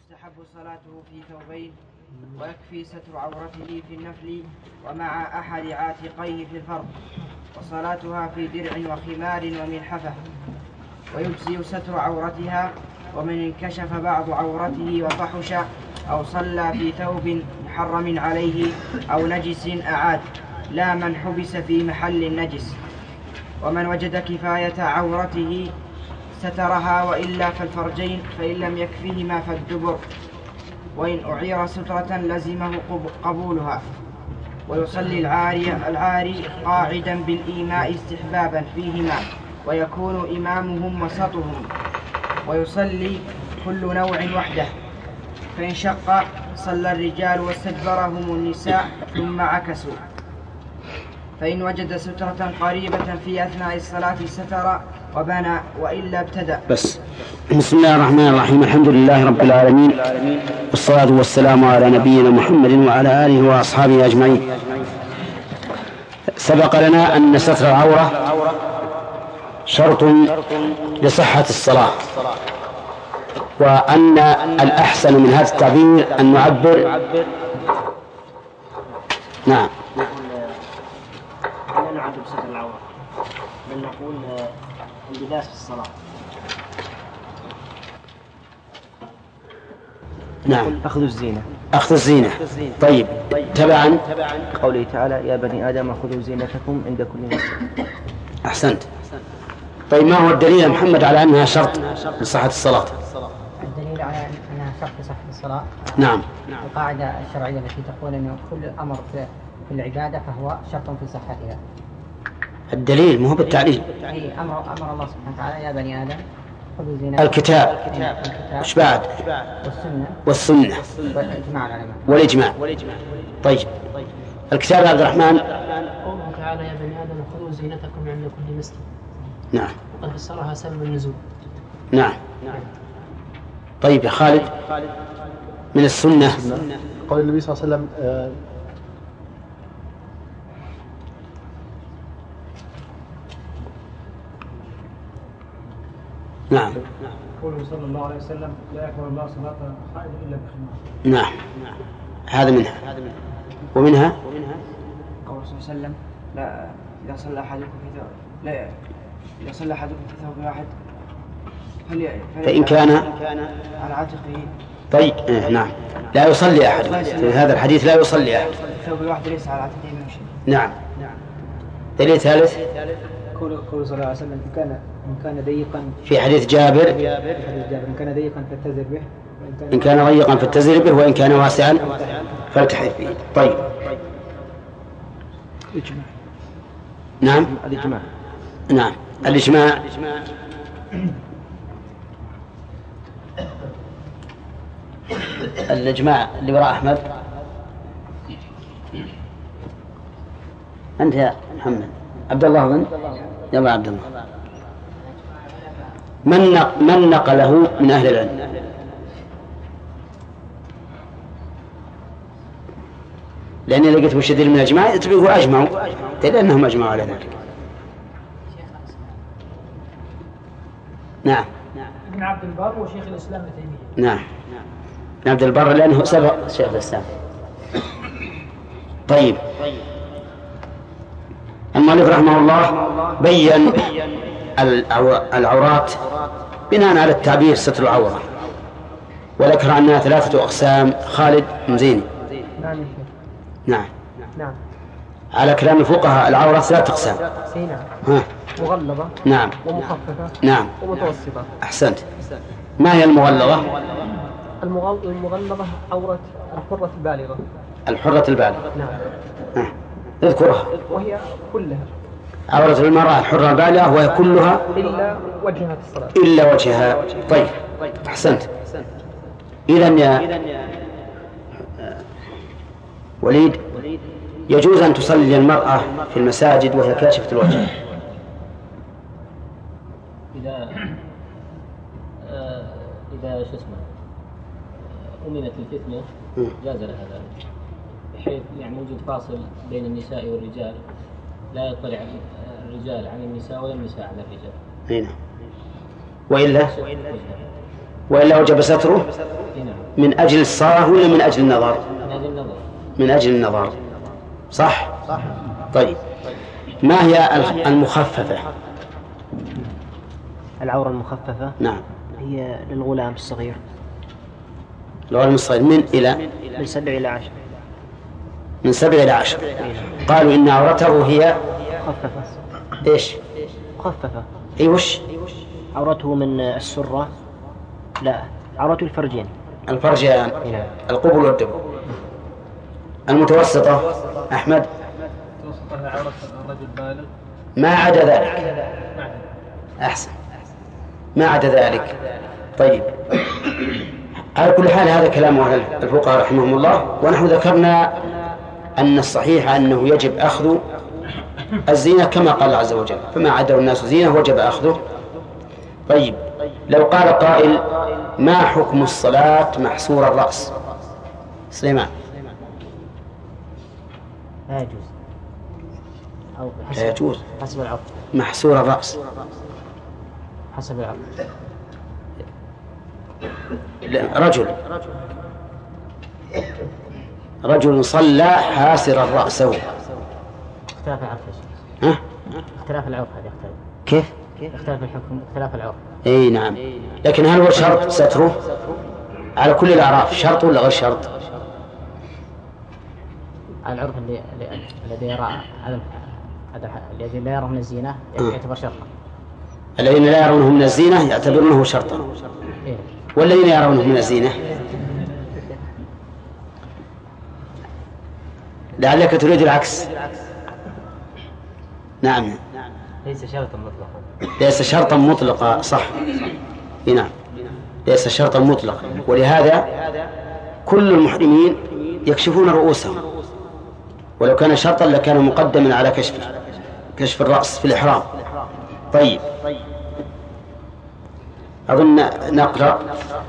ويستحب صلاته في ثوبين، ويكفي ستر عورته في النفل ومع أحد عاتقيه في الفرض، وصلاتها في درع وخمار وملحفة، ويجزي ستر عورتها. ومن انكشف بعض عورته وفحش أو صلى في ثوب محرم عليه أو نجس أعاد، لا من حبس في محل النجس. ومن وجد كفاية عورته سترها، وإلا فالفرجين، فإن لم يكفهما فالدبر، وإن أعير سترة لزمه قبولها. ويصلي العاري قاعدا بالإيماء استحبابا فيهما، ويكون إمامهم وسطهم، ويصلي كل نوع وحده. فإن شق صلى الرجال واستدبرهم النساء ثم عكسوا. فإن وجد سترة قريبة في أثناء الصلاة ستر وبنى، وإلا ابتدأ. بس. بسم الله الرحمن الرحيم. الحمد لله رب العالمين، والصلاة والسلام على نبينا محمد وعلى آله وأصحابه أجمعين. سبق لنا أن ستر العورة شرط لصحة الصلاة، وأن الأحسن من هذا التعبير أن نعبر نعم لا نعبر بستر العورة، بل نقول اللباس في الصلاة. نعم، أخذ الزينة. أخذ الزينة. طيب، تبعا قوله تعالى: يا بني آدم خذوا زينتكم عند كل مسجد. أحسنت. طيب، ما هو الدليل يا محمد على أنها شرط لصحة الصلاة؟ الدليل على أنها شرط لصحة الصلاة نعم، القاعدة الشرعية التي تقول أن كل أمر في العبادة فهو شرط في صحتها. الدليل مو بالتعليل. أمر الله سبحانه وتعالى: يا بني آدم خذوا زينتكم. الكتاب وش بعد؟ والسنة والإجماع. طيب، الكتاب يا عبد الرحمن. قوله تعالى: يا بني آدم خذوا زينتكم عند كل مسجد. نعم، وقد فسرها سبب النزول. نعم. طيب يا خالد، من السنة قول النبي صلى الله عليه وسلم نعم، قوله صلى الله عليه وسلم: لا يقبل الله صلاة خائف إلا بخمار. نعم، هذا منها. ومنها قول صلى الله عليه وسلم: لا إذا صلى أحدكم في ثوب واحد فإن كان على عاتقه. طيب، نعم، لا يصلي أحد. في هذا الحديث لا يصلي أحد. الثوب الواحد ليس على عاتقه من شيء. نعم. دليل ثالث قول صلى الله عليه وسلم: إن كان ضيقا، في حديث جابر: إن كان ضيقا فاتزر به، إن كان ضيقا فاتزر به، وإن كان واسعا فالتحف به. طيب، الإجماع. نعم، الإجماع. نعم، الإجماع. الإجماع اللي وراء أحمد. أنت يا محمد. عبد الله أظن. يلا عبد الله. من نقله من أهل العلم؟ لأني لقيت وش دليل من الإجماع يتبعه أجمعوا، لأنهم أجمعوا على ذلك. نعم، ابن عبد البر وشيخ الإسلام ابن تيمية. نعم، ابن عبد البر لأنه سبق شيخ الإسلام. طيب، المؤلف رحمه الله بين العورات بناء على التعبير ستر العورة، وذكر أنها 3 أقسام. خالد مزيني. نعم، على كلام الفقهاء العورة 3 أقسام. نعم. مغلظة. نعم. ومخففة. نعم. ومتوسطة. أحسنت. ما هي المغلظة؟ المغلظة عورة الحرة البالغة. الحرة البالغة. نعم. اذكرها. وهي كلها. عورة المرأة الحرة البالغة وهي كلها إلا وجهها في الصلاة. إلا وجهها. طيب، أحسنت. إذن يا وليد، يجوز أن تصلي المرأة في المساجد وهي كاشفة الوجه؟ إذا أمنت الفتنة جاز لها ذلك، بحيث يعني وجود فاصل بين النساء والرجال، لا يطلع الرجال عن النساء ولا النساء عن الرجال. هنا. وإلا وجب ستره. من أجل الصلاة ولا من أجل النظر؟ من أجل النظر. من أجل النظر، صح؟ طيب، ما هي المخففة؟ العورة المخففة نعم، هي للغلام الصغير الغلام الصغير من إلى من 7 إلى 10. من 7 إلى 10. قالوا إن عورته هي مخففة. إيش؟ مخففة. إيه وش؟ عورته من السرة، لا، عورته الفرجين، الفرجان، القبل والدبر. المتوسطة أحمد؟ توسطها عورة الرجل بالغ ما عدا ذلك. أحسن، ما عدا ذلك. طيب، على كل حال هذا كلام أهل الفقهاء رحمهم الله، ونحن ذكرنا أن الصحيح أنه يجب أخذ الزينة كما قال عز وجل، فما عدا الناس زينة وجب أخذه. طيب، لو قال قائل ما حكم الصلاة محصور الرأس؟ سليمان. لا يجوز، أو لا يجوز حسب العرف. محصور الرأس، حسب العرف. رجل صلى حاسرا رأسه. اختلاف العرف يا شيخ. ها؟ اختلاف العرف هذا يختلف. كيف؟ اختلاف الحكم، اختلاف العرف. اي نعم، لكن هل هو شرط ستره على كل الأعراف؟ شرط ولا غير شرط؟ العرف الذي يرى الذي لا يرى من الزينة يعتبر شرطا. الذين لا يرونه من الزينة يعتبرونه شرطا، والذين يرونه من الزينة لعلك تريد العكس. نعم، ليس شرطا مطلقا. ليس شرطا مطلقا، صح. نعم، ليس شرطا مطلقا، ولهذا كل المحرمين يكشفون رؤوسهم، ولو كان شرطا لكان مقدما على كشف الرأس في الإحرام. طيب، أظن نقرأ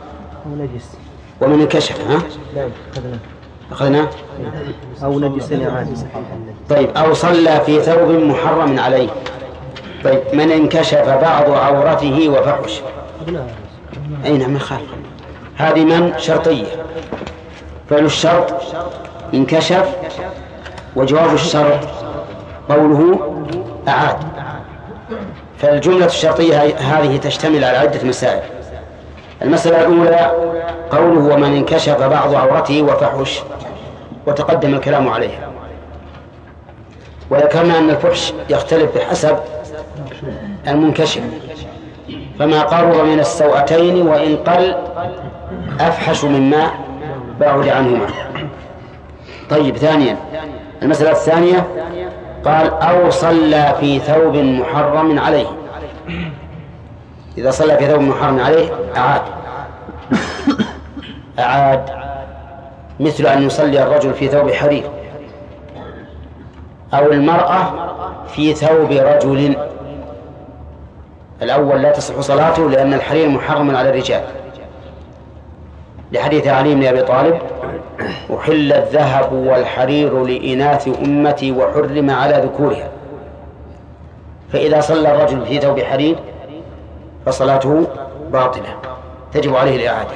ومن انكشف. ها؟ أخذنا أو نجس عادي. طيب، أو صلى في ثوب محرم عليه. طيب، من انكشف بعض عورته وفحش. أي نعم، خالق. هذه من شرطية، فعل الشرط انكشف، وجواب الشرط قوله أعاد. فالجملة الشرطية هذه تشتمل على عدة مسائل. المسألة الأولى قوله ومن انكشف بعض عورته وفحش، وتقدم الكلام عليها، وذكرنا أن الفحش يختلف بحسب المنكشف، فما قرب من السوأتين وإن قل أفحش مما بعد عنهما. طيب، ثانيا المسألة الثانية قال أو صلى في ثوب محرم عليه. إذا صلى في ثوب محرم عليه أعاد، مثل أن يصلي الرجل في ثوب حرير، أو المرأة في ثوب رجل. الأول لا تصح صلاته لأن الحرير محرم على الرجال، لحديث علي بن أبي طالب أحل الذهب والحرير لإناث أمتي وحرم على ذكورها. فإذا صلى الرجل في ثوب حرير فصلاته باطلة، تجب عليه الإعادة.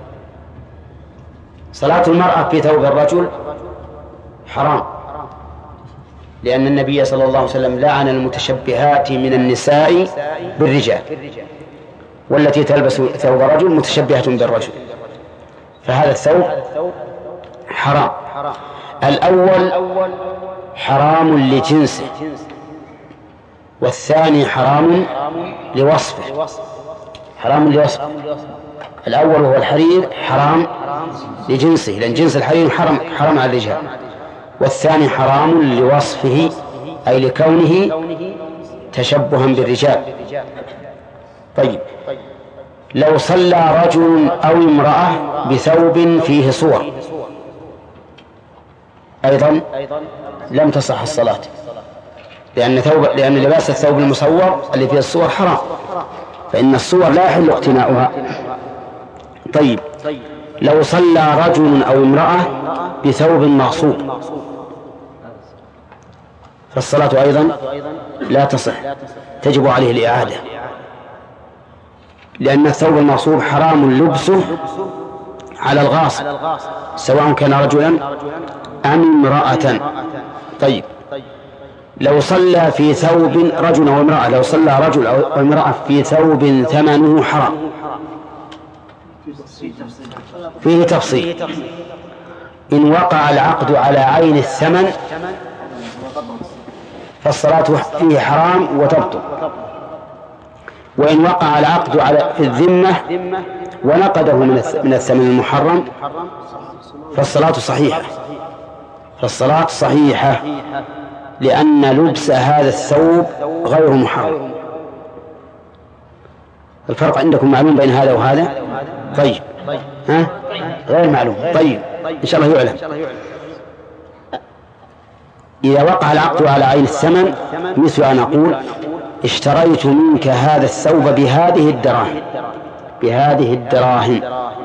صلاة المرأة في ثوب الرجل حرام، لأن النبي صلى الله عليه وسلم لعن المتشبهات من النساء بالرجال، والتي تلبس ثوب رجل متشبهة بالرجل، فهذا الثوب حرام. الأول حرام لجنسه، والثاني حرام لوصفه. حرام لوصفه. الأول هو الحرير حرام لجنسه، لأن جنس الحرير حرام على الرجال، والثاني حرام لوصفه، أي لكونه تشبها بالرجال. طيب، لو صلى رجل أو امرأة بثوب فيه صور أيضا لم تصح الصلاة، لأن لباس الثوب المصور اللي فيه الصور حرام، فإن الصور لا يحل اقتناؤها. طيب، لو صلى رجل أو امرأة بثوب مغصوب فالصلاة أيضا لا تصح، تجب عليه الإعادة، لأن الثوب المغصوب حرام لبسه على الغاصب سواء كان رجلا أم امرأة. طيب لو صلى في ثوب رجل أو امرأة، لو صلى رجل أو امرأة في ثوب ثمنه حرام، فيه تفصيل. إن وقع العقد على عين الثمن فالصلاة فيه حرام وتبطل، وإن وقع العقد في الذمة ونقده من الثمن المحرم فالصلاة صحيحة، فالصلاة صحيحة، لأن لبس هذا الثوب غير محرم. الفرق عندكم معلوم بين هذا وهذا؟ طيب ها؟ غير معلوم. طيب إن شاء الله يعلم. إذا وقع العقد على عين الثمن مثل أن أقول اشتريت منك هذا الثوب بهذه الدراهم، بهذه الدراهم.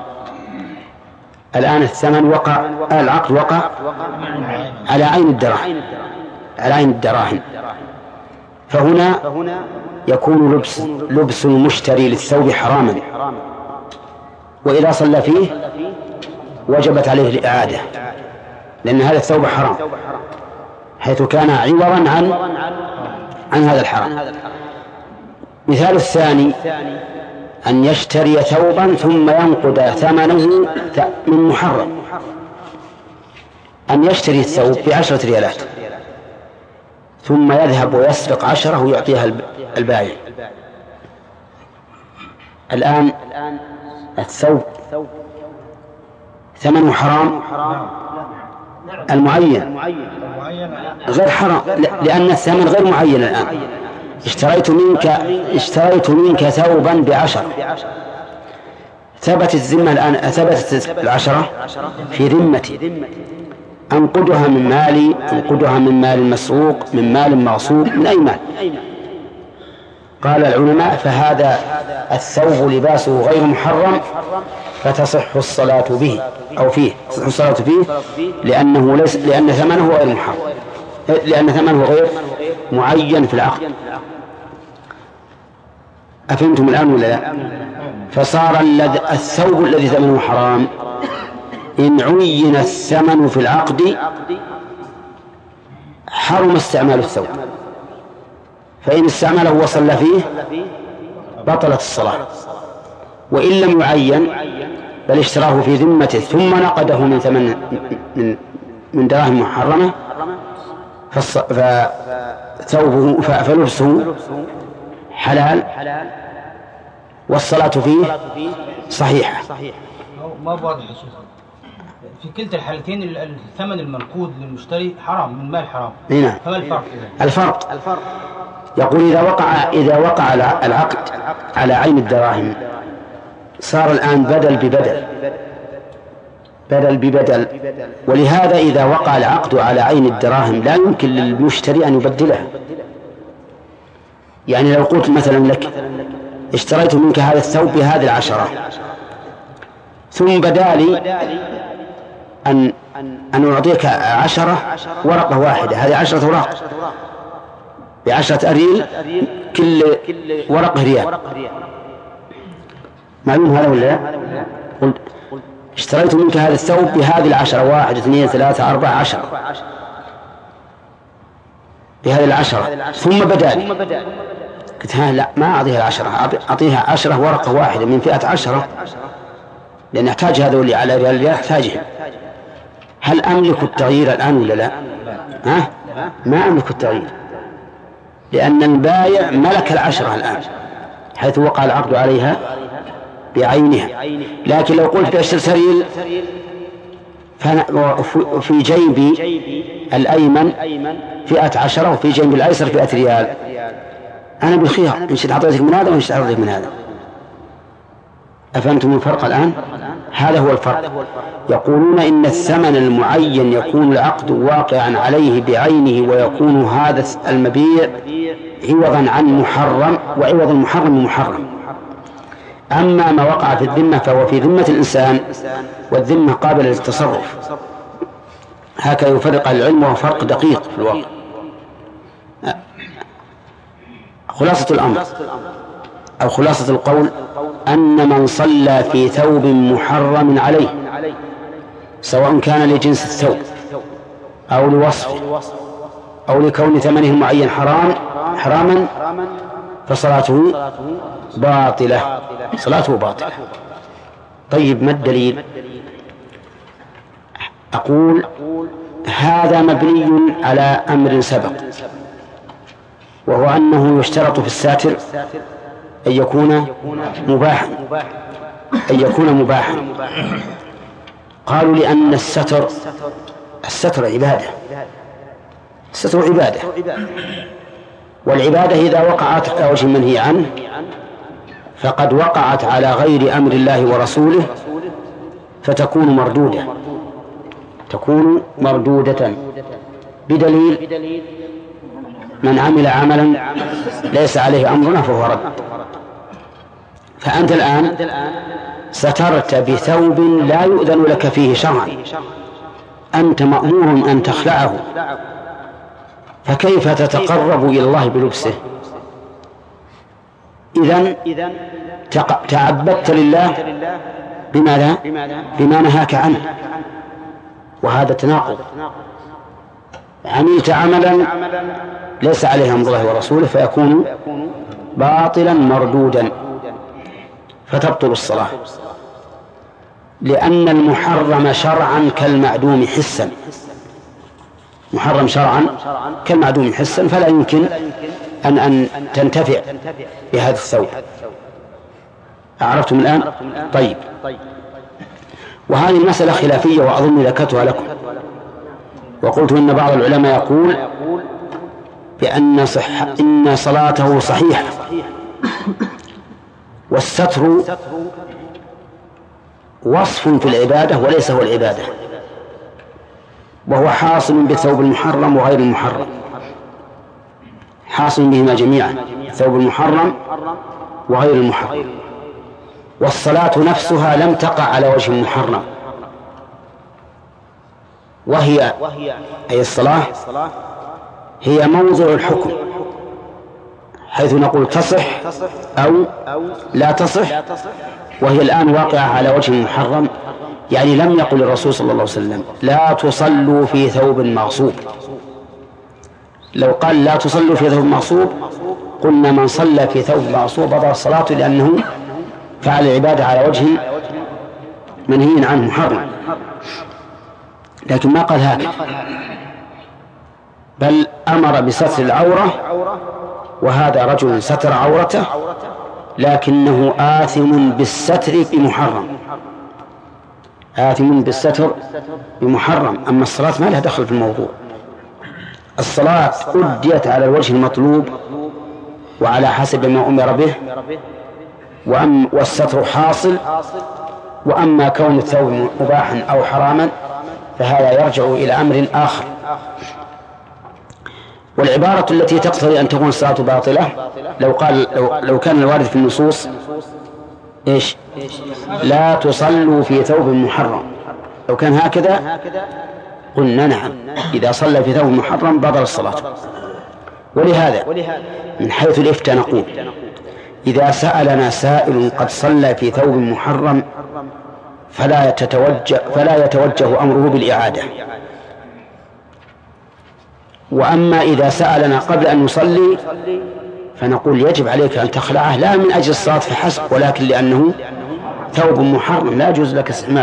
الآن الثمن وقع، العقد وقع على عين الدراهم، على عين الدراهم، فهنا يكون لبس المشتري للثوب حراما، وإذا صلى فيه وجبت عليه الإعادة، لأن هذا الثوب حرام حيث كان عوضا عن هذا الحرام. مثال الثاني أن يشتري ثوبا ثم ينقد ثمنه من محرم، أن يشتري الثوب ب10 ريالات ثم يذهب ويسرق 10 ويعطيها البائع. الآن الثوب ثمنه حرام، المعين غير حرام لأن الثمن غير معين. الآن اشتريت منك ثوبا ب10، ثبت الذمة الآن، ثبتت 10 في ذمتي، أنقدها من مالي، أنقدها من مال مسروق، من مال مغصوب، من أي مال. قال العلماء فهذا الثوب لباسه غير محرم فتصح الصلاة به أو فيه، تصح الصلاة فيه لأن ثمنه غير محرم، لأن ثمنه غير معين في العقد. أفهمتم الآن ولا لا؟ فصار الثوب الذي ثمنه حرام إن عين الثمن في العقد حرم استعمال الثوب، فإن استعمله وصلى فيه بطلت الصلاة، وإن لم يعين بل اشتراه في ذمته ثم نقده من ثمن من دراهم محرمة فثوبه فلبسه حلال والصلاة فيه صحيحة. ما واضح يا شيخ، في كلتا الحالتين الثمن المنقود للمشتري حرام، من مال حرام. هنا فما الفرق؟ الفرق يقول إذا وقع العقد على عين الدراهم صار الآن بدل ببدل، ولهذا إذا وقع العقد على عين الدراهم لا يمكن للمشتري أن يبدله. يعني لو قلت مثلا لك اشتريت منك هذا الثوب بهذه 10، ثم بدالي أن أعطيك 10 ورقة واحدة، هذه 10 أوراق ب10 أريل، كل ورقة ريال. معلوم هذا ولا لا؟ قلت اشتريت منك هذا الثوب بهذه 10، 1 2 3 4 10 بهذه 10، ثم بدالي قلت لا ما أعطيها 10، أعطيها 10 ورقة واحدة من فئة 10، لأن أحتاج هذا اللي على ريال أحتاجه. هل أملك التغيير الآن ولا لا؟ ما أملك التغيير، لأن البائع ملك 10 الآن حيث وقع العقد عليها بعينها. لكن لو قلت بأشتري سريل في جيبي الأيمن فئة 10 وفي جيبي الأيسر فئة ريال، أنا بالخيار إن شئت أعطيتك من هذا وإن شئت أعطيتك من هذا. أفهمتم الفرق الآن؟ هذا هو الفرق. يقولون إن الثمن المعين يكون العقد واقعا عليه بعينه، ويكون هذا المبيع عوضا عن محرم، وعوض المحرم محرم. أما ما وقع في الذمة فهو في ذمة الإنسان، والذمة قابلة للتصرف. هكذا يفرق العلم، وهو فرق دقيق في الواقع. خلاصة الأمر أو خلاصة القول أن من صلى في ثوب محرم عليه سواء كان لجنس الثوب أو لوصفه أو لكون ثمنه المعين حراما فصلاته باطلة. صلاته باطلة. طيب ما الدليل؟ أقول هذا مبني على أمر سبق، وهو أنه يشترط في الساتر أن يكون مباحا. قالوا لأن الستر عبادة. الستر عبادة، والعبادة إذا وقعت على وجه منهي عنه فقد وقعت على غير أمر الله ورسوله فتكون مردودة بدليل من عمل عملا ليس عليه أمرنا فهو رد. فأنت الآن سترت بثوب لا يؤذن لك فيه شرعا، أنت مأمور أن تخلعه، فكيف تتقرب إلى الله بلبسه؟ إذن تعبدت لله بماذا؟ بما نهاك عنه، وهذا تناقض. عملت عملا ليس عليه أمر الله ورسوله فيكون باطلا مردودا فتبطل الصلاة، لأن المحرم شرعا كالمعدوم حسا. محرم شرعا كالمعدوم حسا، فلا يمكن أن تنتفع بهذا الثوب. أعرفتم الآن؟ طيب. وهذه المسألة خلافية وأظن ذكرتها لكم، وقلت إن بعض العلماء يقول بأن إن صلاته صحيحة، والستر وصف في العبادة وليس هو العبادة، وهو حاصل بالثوب المحرم وغير المحرم، حاصل بهما جميعا، الثوب المحرم وغير المحرم. والصلاة نفسها لم تقع على وجه محرم، وهي أي الصلاة هي موضع الحكم، حيث نقول تصح أو لا تصح، وهي الآن واقعة على وجه محرم. يعني لم يقل الرسول صلى الله عليه وسلم لا تصلوا في ثوب مغصوب. لو قال لا تصلوا في ثوب مغصوب قلنا من صلى في ثوب مغصوب بطلت صلاته، لأنه فعل العبادة على وجه منهي عنه محرم. لكن ما قال هكذا، بل أمر بستر العورة، وهذا رجل ستر عورته لكنه آثم بالستر بمحرم، آثم بالستر بمحرم. أما الصلاة ما لها دخل في الموضوع. الصلاة أديت على الوجه المطلوب وعلى حسب ما أمر به، والستر حاصل. وأما كون الثوب مباحا أو حراما فهذا يرجع إلى أمر آخر. والعبارة التي تقتضي أن تكون الصلاة باطلة لو كان الوارد في النصوص إيش؟ لا تصلوا في ثوب محرم. لو كان هكذا قلنا نعم، إذا صلى في ثوب محرم بطل الصلاة. ولهذا من حيث الإفتاء نقول إذا سألنا سائل قد صلى في ثوب محرم فلا يتوجه أمره بالإعادة. وأما إذا سألنا قبل أن نصلي فنقول يجب عليك أن تخلعه، لا من أجل الصلاة فحسب، ولكن لأنه ثوب محرم لا يجوز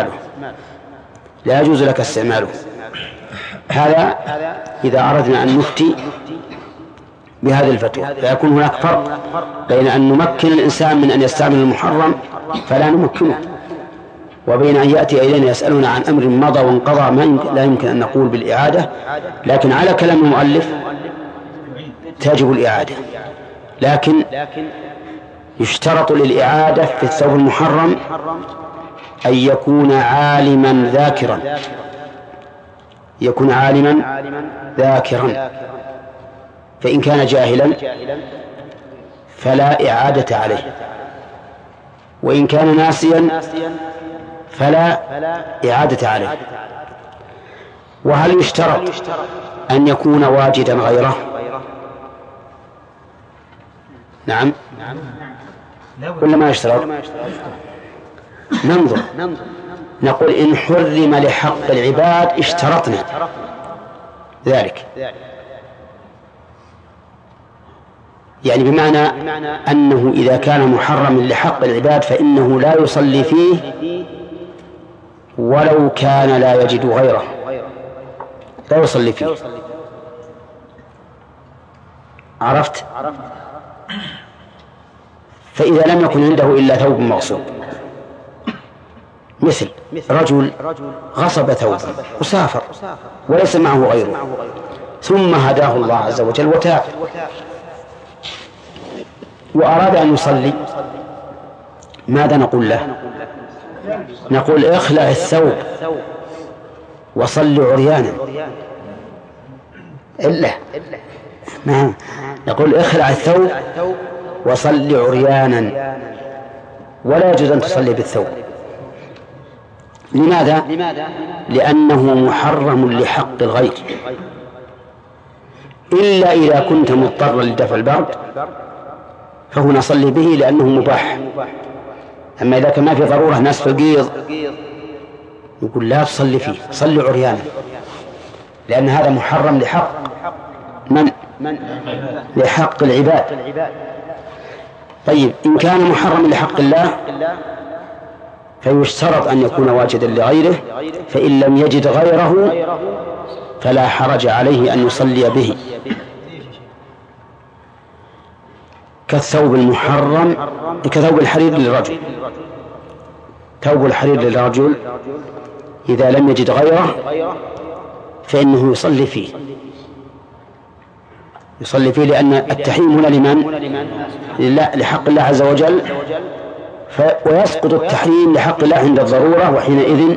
لك استعماله. هذا إذا أردنا أن نفتي بهذه الفتوى، فيكون هناك فرق بين أن نمكن الإنسان من أن يستعمل المحرم فلا نمكنه، وبين أن يأتي إلينا يسألنا عن أمر مضى وانقضى لا يمكن أن نقول بالإعادة. لكن على كلام المؤلف تجب الإعادة، لكن يشترط للإعادة في الثوب المحرم أن يكون عالما ذاكرا، فإن كان جاهلا فلا إعادة عليه، وإن كان ناسيا فلا إعادة عليه. وهل يشترط أن يكون واجدا غيره؟ نعم، ولا ما يشترط؟ ننظر نقول إن حرم لحق العباد اشترطنا ذلك، يعني بمعنى أنه إذا كان محرما لحق العباد فإنه لا يصلي فيه ولو كان لا يجد غيره، لا يصلي فيه. عرفت؟ فإذا لم يكن عنده إلا ثوب مغصوب، مثل رجل غصب ثوبا وسافر وليس معه غيره، ثم هداه الله عز وجل وتاب وأراد أن يصلي، ماذا نقول له؟ نقول اخلع الثوب وصل عريانا. إلا نعم، نقول اخلع الثوب وصل عريانا، ولا يجوز أن تصلي بالثوب. لماذا؟ لأنه محرم لحق الغير، إلا إذا كنت مضطرا لدفع البرد فهنا صلي به لأنه مباح. أما إذا كان ما في ضرورة، ناس في القيض، يقول لا تصلي فيه، صلي عريانا، لأن هذا محرم لحق من؟ لحق العباد. طيب إن كان محرم لحق الله فيشترط أن يكون واجدا لغيره، فإن لم يجد غيره فلا حرج عليه أن يصلي به، كالثوب المحرم، كثوب الحرير للرجل. ثوب الحرير للرجل إذا لم يجد غيره فإنه يصلي فيه، لأن التحريم هنا لمن؟ لحق الله عز وجل، ويسقط التحريم لحق الله عند الضرورة، وحينئذ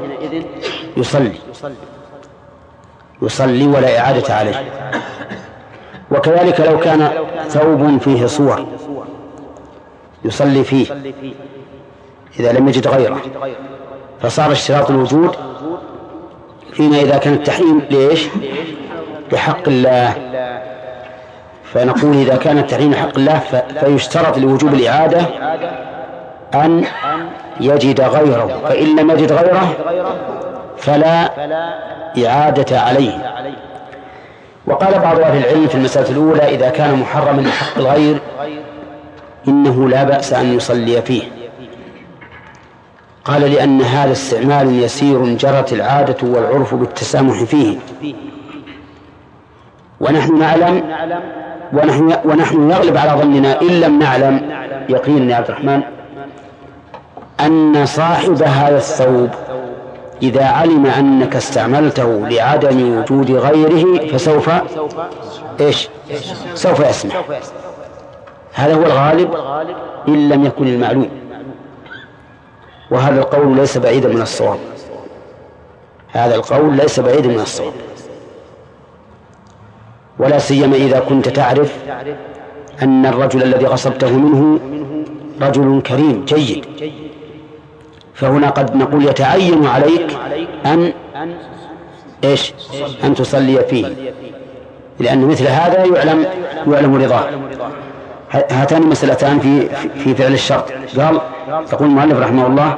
يصلي ولا إعادة عليه. وكذلك لو كان ثوب فيه صور يصلي فيه إذا لم يجد غيره، فصار اشتراط الوجود فيما إذا كان التحريم ليش؟ لحق الله. فنقول إذا كان التحريم لحق الله فيشترط لوجوب الإعادة أن يجد غيره، فإن لم يجد غيره فلا إعادة عليه. وقال بعض أهل العلم في المسألة الأولى إذا كان محرما لحق الغير إنه لا بأس أن يصلي فيه. قال لأن هذا استعمال يسير جرت العادة والعرف بالتسامح فيه، ونحن نعلم ونحن يغلب على ظننا إن لم نعلم يقينا يا عبد الرحمن أن صاحب هذا الثوب إذا علم أنك استعملته لعدم وجود غيره فسوف سوف يسمع. هذا هو الغالب إن لم يكن المعلوم، وهذا القول ليس بعيدا من الصواب، هذا القول ليس بعيدا من الصواب، ولا سيما إذا كنت تعرف أن الرجل الذي غصبته منه رجل كريم جيد، فهنا قد نقول يتعين عليك أن تصلي فيه، لأن مثل هذا يعلم رضاه. هاتان مسألتان في فعل الشرط. قال يقول المؤلف رحمه الله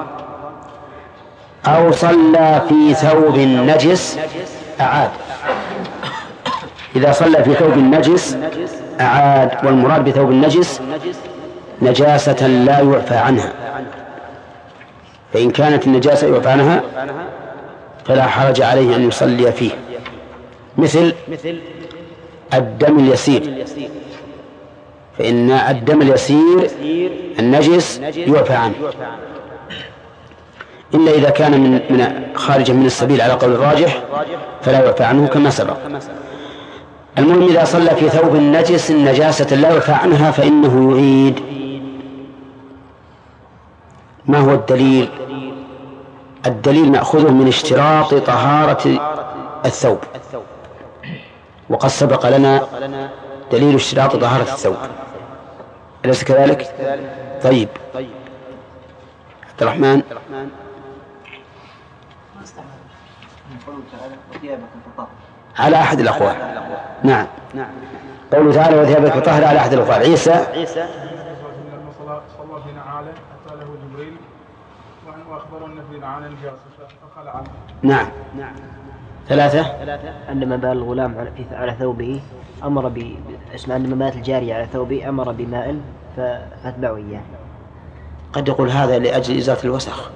أو صلى في ثوب نجس أعاد. إذا صلى في ثوب نجس أعاد، والمراد بثوب النجس نجاسة لا يعفى عنها، فإن كانت النجاسة يعفى عنها فلا حرج عليه أن يصلي فيه، مثل الدم اليسير، فإن الدم اليسير النجس يعفى عنه، إلا إذا كان من خارجا من السبيل على قول الراجح فلا يعفى عنه كما سبق. المهم إذا صلى في ثوب النجس النجاسة لا يعفى عنها فإنه يعيد. ما هو الدليل؟ الدليل نأخذه من اشتراط طهارة الثوب، وقد سبق لنا دليل اشتراط طهارة الثوب، أليس كذلك؟ طيب عبد الرحمن. على أحد الأقوال. نعم، قوله تعالى وثيابك فطهر على أحد الأقوال. عيسى لما صلى بنا عالم أتى له جبريل وعن وأخبرنا في عن الجاسوس فخلع. نعم. 3 عندما بال الغلام على ثوبه أمر عندما بات الجارية على ثوبه أمر بماء فاتبعوا إياه. قد يقول هذا لأجل إزالة الوسخ،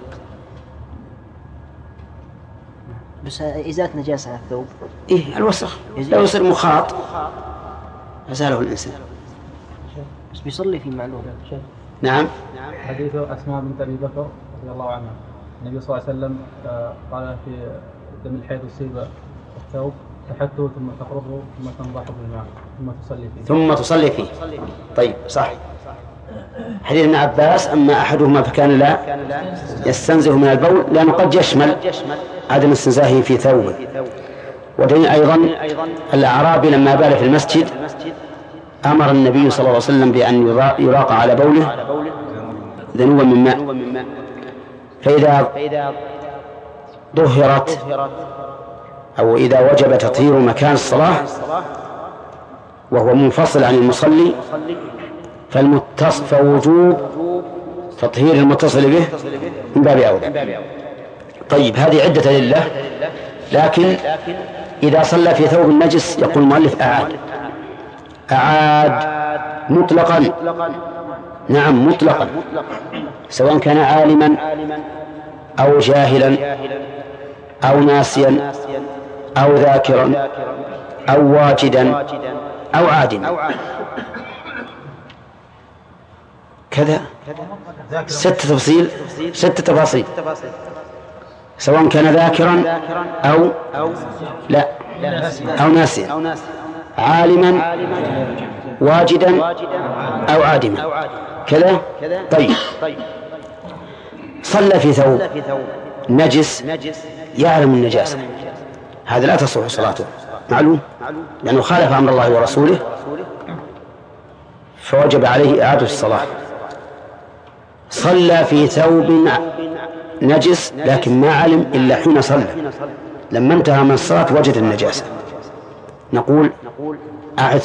بس إزالة نجاسة على الثوب إيه الوسخ لو يصير مخاط أزاله الإنسان. بس بيصلي في معلوم. نعم. حديث أسماء بنت أبي بكر رضي الله عنها النبي صلى الله عليه وسلم قال في دم الحيض يصيب الثوب تحته ثم تقرضه ثم تنضحه بالماء ثم تصلي فيه. طيب صح. حديث ابن عباس أما أحدهما فكان لا يستنزه من البول لأنه قد يشمل عدم استنزاهه في ثوبه. ودليل أيضا الأعرابي لما بال في المسجد أمر النبي صلى الله عليه وسلم بأن يراق على بوله ذنوبا من ماء، فإذا ظهرت أو إذا وجب تطهير مكان الصلاة وهو منفصل عن المصلي فوجوب تطهير المتصل به من باب أولى. طيب هذه عدة لله، لكن إذا صلى في ثوب النجس يقول المؤلف أعاد مطلقا. نعم مطلقا، سواء كان عالما أو جاهلا أو ناسيا أو ذاكرا أو واجدا أو عادما. كذا 6 تفاصيل، سواء كان ذاكرا أو ناسيا، عالما واجدا أو عادما كذا. طيب صلى في ثوب نجس يعلم النجاسة، هذا لا تصح صلاته معلوم، لأنه خالف أمر الله ورسوله فوجب عليه إعادة الصلاة. صلى في ثوب نجس لكن ما علم إلا حين صلى، لما انتهى من الصلاة وجد النجاسة، نقول أعد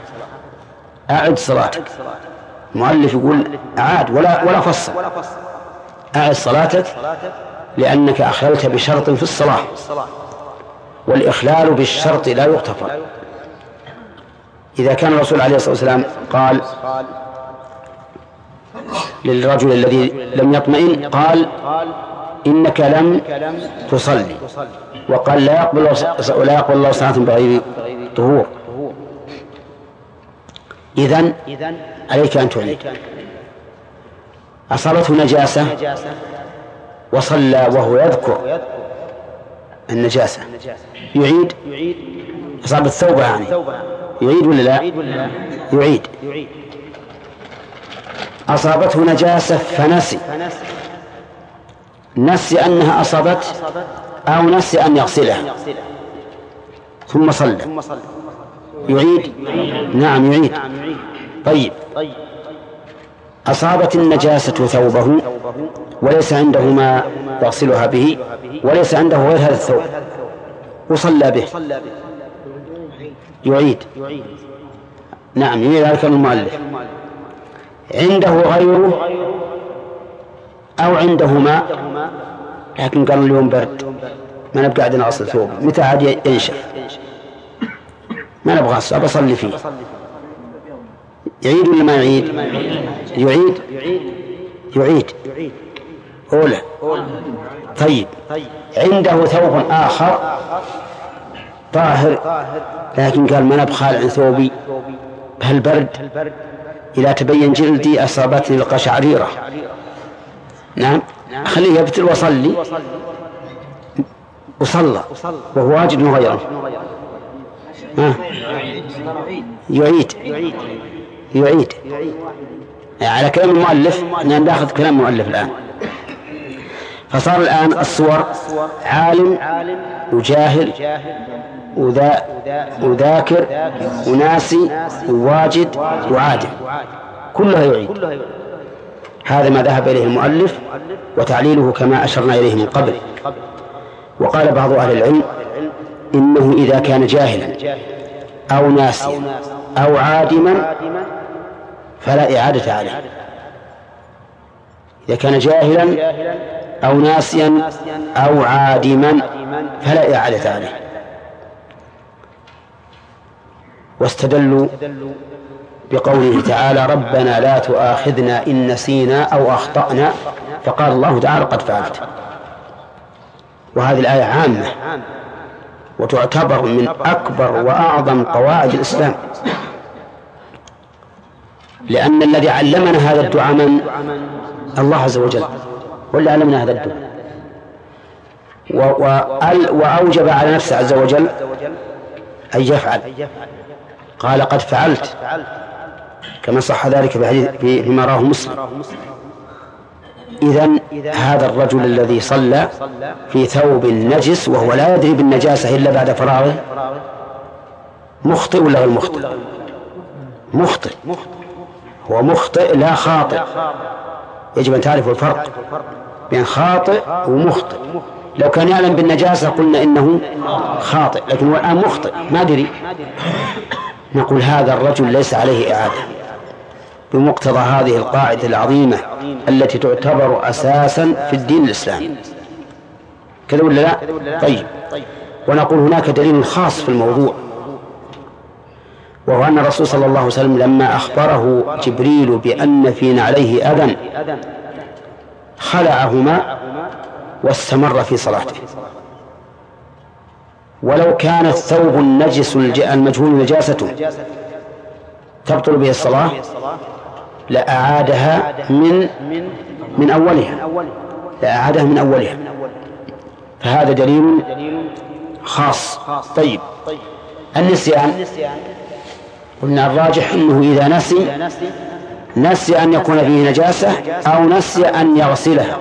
صلاتك. المؤلف يقول أعاد ولا فصل، أعد صلاتك لأنك أخللت بشرط في الصلاة، والإخلال بالشرط لا يغتفر. إذا كان الرسول عليه الصلاة والسلام قال للرجل الذي لم يطمئن قال إنك لم تصلي، وقال لا يقبل الله صلاة بغير طهور، إذن عليك أن تعيد. أصابته نجاسة وصلى وهو يذكر النجاسة يعيد. أصاب الثوب يعني يعيد ولا لا؟ يعيد. أصابته نجاسة نسي أنها أصابت أو نسي أن يغسلها ثم صلى يعيد. نعم يعيد. طيب أصابت النجاسة ثوبه وليس عنده ما يغسلها به وليس عنده غير هذا الثوب وصلى به يعيد. نعم يعيد. ذلك المؤلف عنده غيره أو عنده ماء لكن قالوا اليوم برد ما نبقى عندنا أصل ثوب، متى عاد ينشف ما نبغى أصل أصلي فيه، يعيد ولا ما يعيد؟ يعيد أولى. طيب عنده ثوب آخر طاهر لكن قال ما نبخال عن ثوبي بهالبرد إذا تبين جلدي أصابتني القشعريرة. نعم خليه يبتل وصلي وصلى وهو واجد غيره يعيد. على كلام المؤلف ناخذ كلام المؤلف الآن. فصار الآن الصور عالم وجاهل وذاكر وناسي وواجد وعادل كلها يعيد. هذا ما ذهب إليه المؤلف وتعليله كما أشرنا إليه من قبل. وقال بعض أهل العلم إنه إذا كان جاهلا أو ناسيا أو عادما فلا إعادة عليه. إذا كان جاهلا أو ناسيا أو عادما فلا إعادة عليه. واستدلوا بقوله تعالى ربنا لا تؤاخذنا إن نسينا أو أخطأنا، فقال الله تعالى قد فعلت. وهذه الآية عامة وتعتبر من أكبر وأعظم قواعد الإسلام، لأن الذي علمنا هذا الدعاء من؟ الله عز وجل، واللي علمنا هذا الدعاء وأوجب على نفسه عز وجل أن يفعل، قال قد فعلت، كما صح ذلك فيما رواه مسلم. إذن هذا الرجل الذي صلى في ثوب نجس وهو لا يدري بالنجاسة إلا بعد فراغه مخطئ ولا غير مخطئ؟ مخطئ، هو مخطئ لا خاطئ. يجب أن تعرف الفرق بين خاطئ ومخطئ. لو كان يعلم بالنجاسة قلنا إنه خاطئ، لكن هو الآن مخطئ ما دري، نقول هذا الرجل ليس عليه إعادة بمقتضى هذه القاعدة العظيمة التي تعتبر أساسا في الدين الإسلامي. كذا ولا لا؟ طيب. ونقول هناك دليل خاص في الموضوع، وهو أن الرسول صلى الله عليه وسلم لما أخبره جبريل بأن في نعليه أذى خلعهما واستمر في صلاته. ولو كان الثوب النجس المجهول نجاسته تبطل به الصلاة لأعادها من أولها، لأعادها من أولها، فهذا دليل خاص. طيب، النسيان قلنا الراجح أنه إذا نسي أن يكون فيه نجاسة أو نسي أن يغسلها،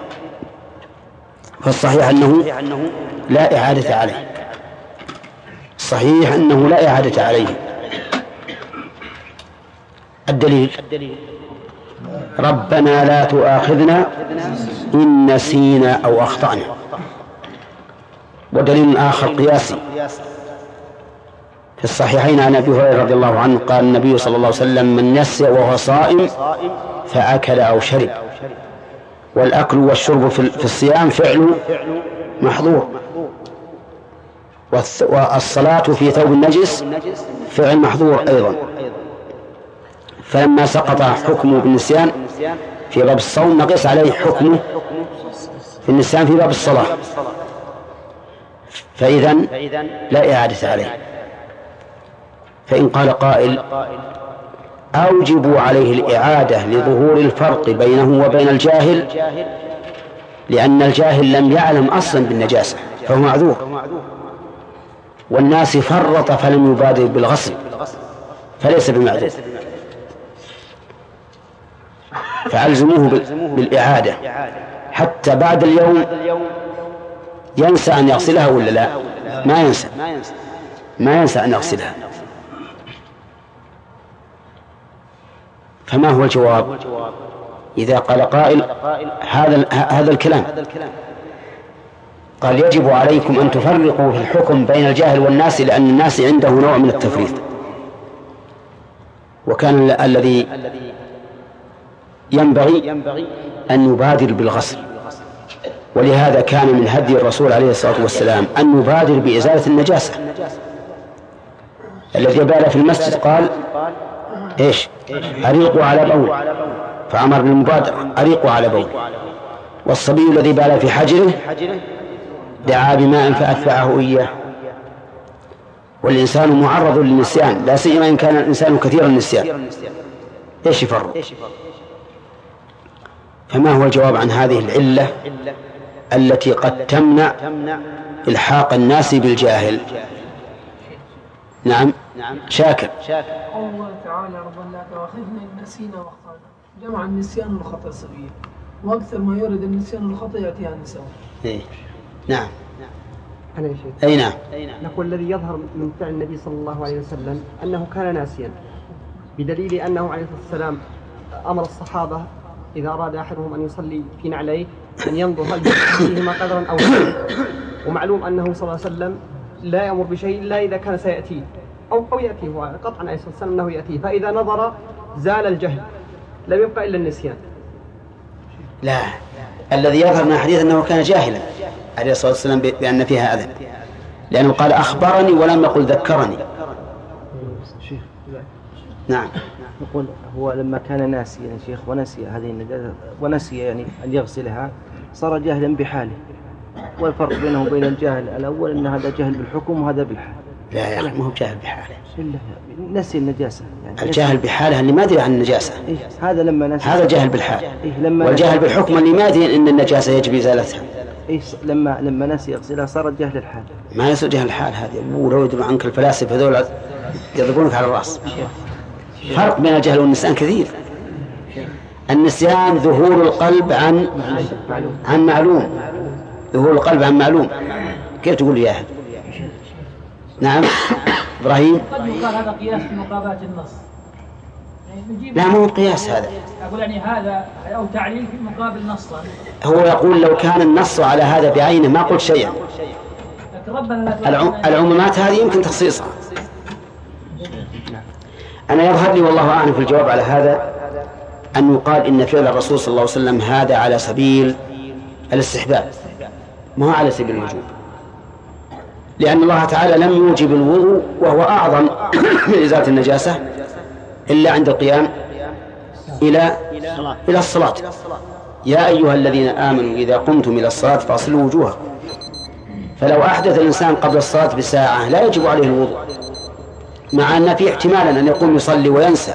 فالصحيح أنه لا إعادة عليه، صحيح أنه لا إعادة عليه. الدليل ربنا لا تؤاخذنا إن نسينا أو أخطأنا. ودليل آخر قياسي في الصحيحين عن أبي هريرة رضي الله عنه قال النبي صلى الله عليه وسلم من نسي وهو صائم فأكل أو شرب، والأكل والشرب في الصيام فعل محظور، والصلاة في ثوب النجس فعل محظور أيضا. فلما سقط حكمه بالنسيان في باب الصوم نقص عليه حكمه في النسيان في باب الصلاة، فإذن لا إعادة عليه. فإن قال قائل أوجبوا عليه الإعادة لظهور الفرق بينه وبين الجاهل، لأن الجاهل لم يعلم أصلا بالنجاسة فهو معذور، والناس فرط فلم يبادر بالغسل فليس بمعذور، فألزموه بالإعادة حتى بعد اليوم ينسى أن يغسلها ولا لا؟ ما ينسى أن يغسلها. فما هو الجواب إذا قال قائل هذا الكلام؟ قال يجب عليكم أن تفرقوا في الحكم بين الجاهل والناس، لأن الناس عنده نوع من التفريط، وكان الذي ينبغي أن يبادر بالغسل، ولهذا كان من هدي الرسول عليه الصلاة والسلام أن يبادر بإزالة النجاسة. الذي بال في المسجد قال إيش؟ أريقوا على بول، فأمر بالمبادرة أريقوا على بول. والصبي الذي بال في حجره دعا بماء فأتبعه إياه. والإنسان معرض للنسيان، لا سيما إن كان الإنسان كثير النسيان، إيش يفرق؟ فما هو الجواب عن هذه العلة التي قد تمنع إلحاق الناس بالجاهل؟ نعم شاكر. قول الله تعالى ربنا لا تؤاخذنا إن نسينا واخطأنا، جمع النسيان والخطأ الصغير، وأكثر ما يرد النسيان والخطأ يأتيها النساء. نعم. أنا يا شيخ. أي نعم. نقول الذي يظهر من فعل النبي صلى الله عليه وسلم أنه كان ناسيا، بدليل أنه عليه الصلاة والسلام أمر الصحابة إذا أراد أحدهم أن يصلي في نعليه أن ينظر هل فيهما قدرا أو لا. ومعلوم أنه صلى الله عليه وسلم لا يأمر بشيء إلا إذا كان سيأتيه أو يأتيه، هو قطعا عليه الصلاة والسلام أنه يأتيه، فإذا نظر زال الجهل، لم يبقى إلا النسيان. لا، الذي يظهر من الحديث أنه كان جاهلا عليه الصلاة والسلام بأن فيها أذى، لأنه قال أخبرني ولم يقل ذكرني. نعم. يقول هو لما كان ناسيا يا شيخ ونسي هذه النجاسة ونسي يعني أن يغسلها صار جاهلا بحاله، والفرق بينه وبين الجاهل الأول أن هذا جاهل بالحكم وهذا بالحال. لا يا أخي ما هو جاهل بحاله، نسي النجاسة يعني الجاهل بحاله اللي ما يدري عن النجاسة. هذا لما نسي هذا جاهل بالحال. والجاهل بالحكم اللي ما يدري أن النجاسة يجب إزالتها. لما نسي يغسلها صار جاهل الحال. ما يصير جاهل الحال هذه، ولو يدري عنك الفلاسفة هذول يضربونك على الرأس. فرق بين الجهل والنسيان كثير. النسيان ظهور القلب عن معلوم، ظهور القلب عن معلوم. كيف تقول جاهل؟ نعم إبراهيم. قد يقال هذا قياس في مقابلة النص. لا مو قياس هذا. أقول يعني هذا أو تعليل في مقابل نصا. هو يقول لو كان النص على هذا بعينه ما قلت شيئا. العمومات هذه يمكن تخصيصها. أنا يظهر لي والله أعلم في الجواب على هذا أن يقال إن فعل الرسول صلى الله عليه وسلم هذا على سبيل الاستحباب، ما هو على سبيل الوجوب، لأن الله تعالى لم يوجب الوضوء وهو أعظم من إزالة النجاسة إلا عند القيام إلى الصلاة. يا أيها الذين آمنوا إذا قمتم إلى الصلاة فاغسلوا وجوهكم. فلو أحدث الإنسان قبل الصلاة بساعة لا يجب عليه الوضوء، مع أن في احتمالا أن يقوم يصلي وينسى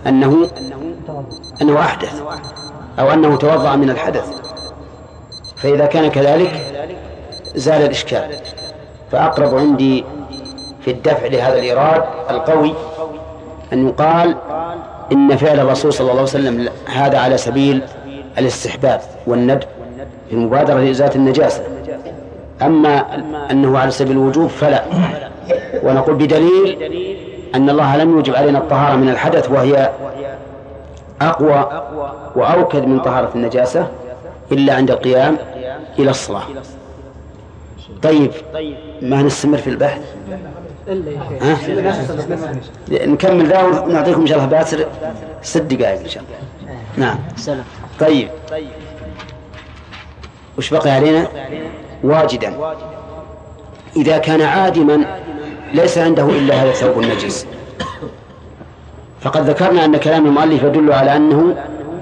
أنه أحدث أو أنه توضأ من الحدث، فإذا كان كذلك زال الإشكال. فأقرب عندي في الدفع لهذا الإيراد القوي أن يقال إن فعل الرسول صلى الله عليه وسلم هذا على سبيل الاستحباب والندب في المبادرة لإزالة النجاسة، أما أنه على سبيل الوجوب فلا. ونقول بدليل أن الله لم يوجب علينا الطهارة من الحدث وهي أقوى وأوكد من طهارة النجاسة إلا عند القيام إلى الصلاة. طيب ما نستمر في البحث؟ نكمل ذا ونعطيكم إن شاء الله باسر 6 دقائق إن شاء الله. نعم. طيب وش بقي علينا؟ واجدا إذا كان عادما ليس عنده إلا هذا الثوب النجس، فقد ذكرنا أن كلام المؤلف يدل على أنه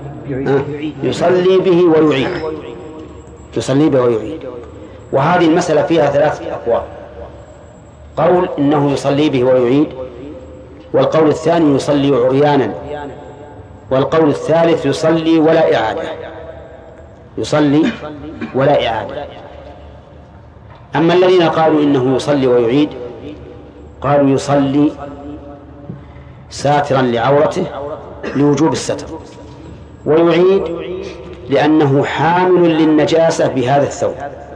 يصلي به ويعيد، يصلي به ويعيد. وهذه المسألة فيها 3 أقوال: قول إنه يصلي به ويعيد، والقول الثاني يصلي عريانا، والقول الثالث يصلي ولا إعادة، يصلي ولا إعادة. أما الذين قالوا إنه يصلي ويعيد قالوا يصلي ساترا لعورته لوجوب الستر، ويعيد لأنه حامل للنجاسة بهذا الثوب،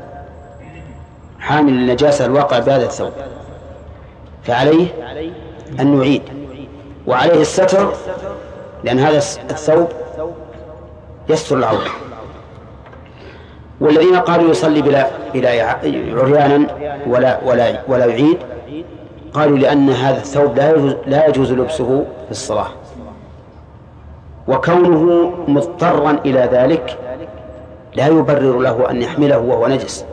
حامل للنجاسة الواقع بهذا الثوب، فعليه أن نعيد، وعليه الستر لأن هذا الثوب يستر العورة. والذين قالوا يصلي بلا عريانا ولا يعيد قالوا لأن هذا الثوب لا يجوز لبسه في الصلاة، وكونه مضطرا إلى ذلك لا يبرر له أن يحمله وهو نجس،